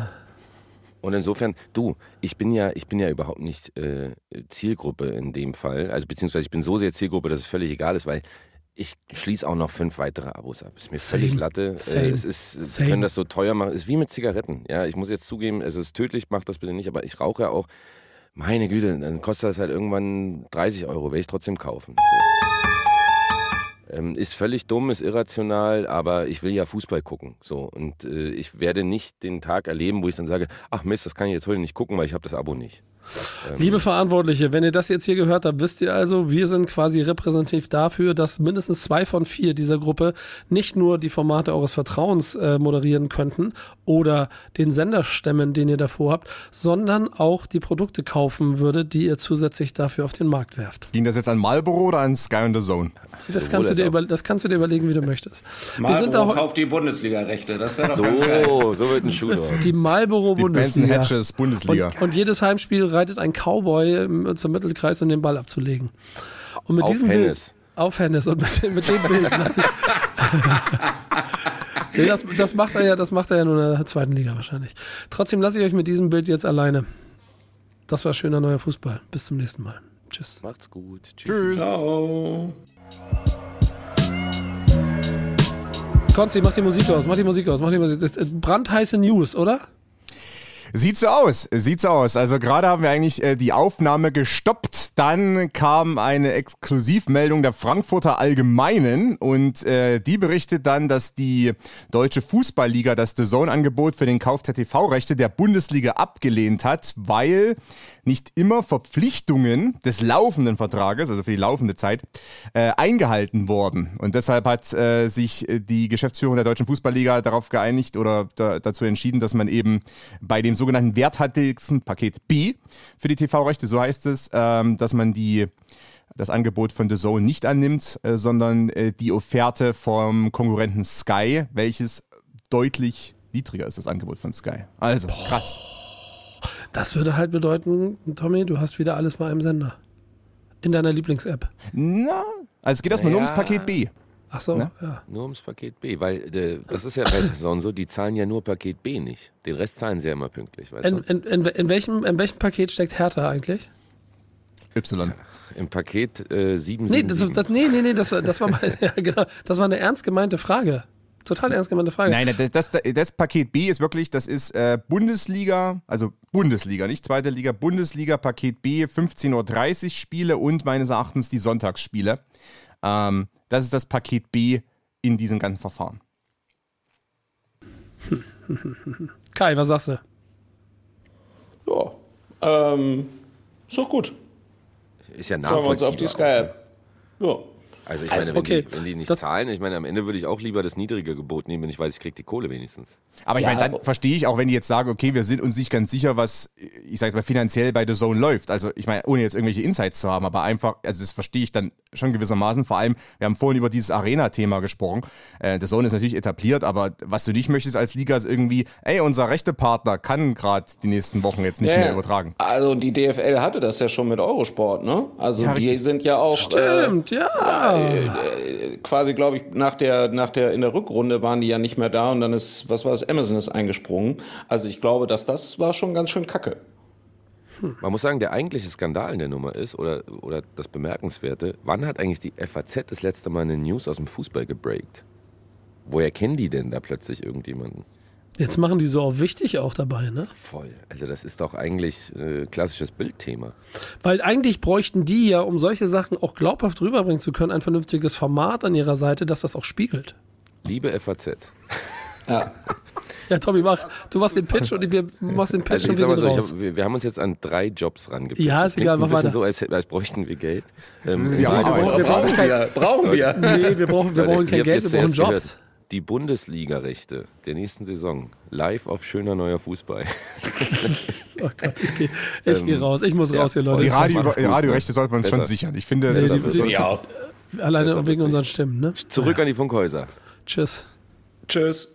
Und insofern, du, ich bin ja, ich bin ja überhaupt nicht äh, Zielgruppe in dem Fall. Also beziehungsweise ich bin so sehr Zielgruppe, dass es völlig egal ist, weil ich schließe auch noch fünf weitere Abos ab. Ist mir völlig Same. Latte. Same. Äh, es ist, Sie Same. können das so teuer machen. Ist wie mit Zigaretten. Ja, ich muss jetzt zugeben, es ist tödlich, macht das bitte nicht, aber ich rauche ja auch. Meine Güte, dann kostet das halt irgendwann dreißig Euro, werde ich trotzdem kaufen. So. Ähm, ist völlig dumm, ist irrational, aber ich will ja Fußball gucken. So. Und äh, ich werde nicht den Tag erleben, wo ich dann sage, ach Mist, das kann ich jetzt heute nicht gucken, weil ich habe das Abo nicht. Ähm, Liebe Verantwortliche, wenn ihr das jetzt hier gehört habt, wisst ihr also, wir sind quasi repräsentativ dafür, dass mindestens zwei von vier dieser Gruppe nicht nur die Formate eures Vertrauens äh, moderieren könnten oder den Sender stemmen, den ihr davor habt, sondern auch die Produkte kaufen würdet, die ihr zusätzlich dafür auf den Markt werft. Ging das jetzt an Marlboro oder an Sky on the Zone? Das kannst, du dir über, das kannst du dir überlegen, wie du möchtest. Marlboro wir sind da kauft die Bundesliga-Rechte, das wäre doch so, ganz geil. so wird ein Schuh draus. Die Marlboro Die Bundesliga. Benson Hedges Bundesliga. Und, und jedes Heimspiel reitet ein Cowboy im, zum Mittelkreis, um den Ball abzulegen. Und mit Auf diesem Hennes. Bild, auf Hennes. Und mit, mit dem Bild lasse ich. nee, das, das, macht er ja, das macht er ja nur in der zweiten Liga wahrscheinlich. Trotzdem lasse ich euch mit diesem Bild jetzt alleine. Das war schöner neuer Fußball. Bis zum nächsten Mal. Tschüss. Macht's gut. Tschüss. Ciao. Konsti, mach die Musik aus, mach die Musik aus, mach die Musik. Das ist brandheiße News, oder? Sieht so aus, sieht so aus. Also gerade haben wir eigentlich äh, die Aufnahme gestoppt. Dann kam eine Exklusivmeldung der Frankfurter Allgemeinen und äh, die berichtet dann, dass die Deutsche Fußballliga das D A Z N-Angebot für den Kauf der T V-Rechte der Bundesliga abgelehnt hat, weil nicht immer Verpflichtungen des laufenden Vertrages, also für die laufende Zeit, äh, eingehalten wurden. Und deshalb hat äh, sich die Geschäftsführung der Deutschen Fußballliga darauf geeinigt oder da, dazu entschieden, dass man eben bei dem sogenannten werthaltigsten Paket B für die T V-Rechte, so heißt es, ähm, dass man die das Angebot von D A Z N nicht annimmt, äh, sondern äh, die Offerte vom Konkurrenten Sky, welches deutlich niedriger ist, das Angebot von Sky. Also, krass. Das würde halt bedeuten, Tommy, du hast wieder alles bei einem Sender. In deiner Lieblings-App. Na, also es geht erstmal Ja. nur ums Paket B. Ach so, Ne? ja. Nur ums Paket B, weil äh, das ist ja bei der Saison so, die zahlen ja nur Paket B nicht. Den Rest zahlen sie ja immer pünktlich, weißt In, du? in, in, in, welchem, in welchem Paket steckt Hertha eigentlich? Y. Im Paket äh, sieben Nee, sieben das, sieben. das, nee, nee, nee, das, war- das war mal, ja, genau, das war eine ernst gemeinte Frage. Total ernst gemeinte Frage. Nein, das, das, das Paket B ist wirklich, das ist äh, Bundesliga, also Bundesliga, nicht zweite Liga, Bundesliga, Paket B, fünfzehn Uhr dreißig Spiele und meines Erachtens die Sonntagsspiele. Ähm, das ist das Paket B in diesem ganzen Verfahren. Kai, was sagst du? Ja, ähm, ist doch gut. Ist ja Freuen wir uns nachvollziehbar. auf die Sky-App. Ja. Also ich Also, meine, wenn, okay, die, wenn die nicht das- zahlen, ich meine, am Ende würde ich auch lieber das niedrige Gebot nehmen, wenn ich weiß, ich kriege die Kohle wenigstens. Aber ich Ja, meine, dann aber- verstehe ich auch, wenn die jetzt sagen, okay, wir sind uns nicht ganz sicher, was, ich sage jetzt mal, finanziell bei The Zone läuft. Also ich meine, ohne jetzt irgendwelche Insights zu haben, aber einfach, also das verstehe ich dann schon gewissermaßen. Vor allem, wir haben vorhin über dieses Arena-Thema gesprochen. Äh, The Zone ist natürlich etabliert, aber was du nicht möchtest als Liga ist irgendwie, ey, unser Rechtepartner kann gerade die nächsten Wochen jetzt nicht Ja, mehr ja. übertragen. Also die D F L hatte das ja schon mit Eurosport, ne? Also Ja, die richtig. sind ja auch Stimmt, ja. äh, äh, quasi, glaube ich, nach der, nach der, in der Rückrunde waren die ja nicht mehr da und dann ist, was war das, Amazon ist eingesprungen. Also ich glaube, dass das war schon ganz schön kacke. Man muss sagen, der eigentliche Skandal in der Nummer ist, oder, oder das Bemerkenswerte, wann hat eigentlich die F A Z das letzte Mal eine News aus dem Fußball gebreakt? Woher kennen die denn da plötzlich irgendjemanden? Jetzt machen die so auf wichtig auch dabei, ne? Voll. Also das ist doch eigentlich äh, klassisches Bildthema. Weil eigentlich bräuchten die ja, um solche Sachen auch glaubhaft rüberbringen zu können, ein vernünftiges Format an ihrer Seite, das das auch spiegelt. Liebe F A Z. Ja. Ja, Tommy, mach, du machst den Pitch und wir machst den Pitch Also ich und sag wir mal gehen so, ich raus. hab, wir, wir haben uns jetzt an drei Jobs rangepitcht. Ja, Das ist klingt egal, ein mach bisschen weiter. so, als, als bräuchten wir Geld. Ähm, müssen wir nein, auch aber- arbeiten. wir brauchen kein, wir, brauchen wir. nee, wir brauchen, wir Leute, brauchen ihr kein habt Geld, jetzt wir brauchen zuerst Jobs. gehört, die Bundesliga-Rechte der nächsten Saison live auf schöner neuer Fußball. Oh Gott, ich gehe ich geh raus. Ich muss ja, raus hier, voll. Leute. Die, Das Radio, macht's die gut, Radiorechte ne? sollte man uns schon Besser. sichern. Ich finde, Nee, das die- ist die- Ja. Alleine Besser wegen wird's unseren Stimmen, ne? Zurück an die Funkhäuser. Tschüss. Tschüss.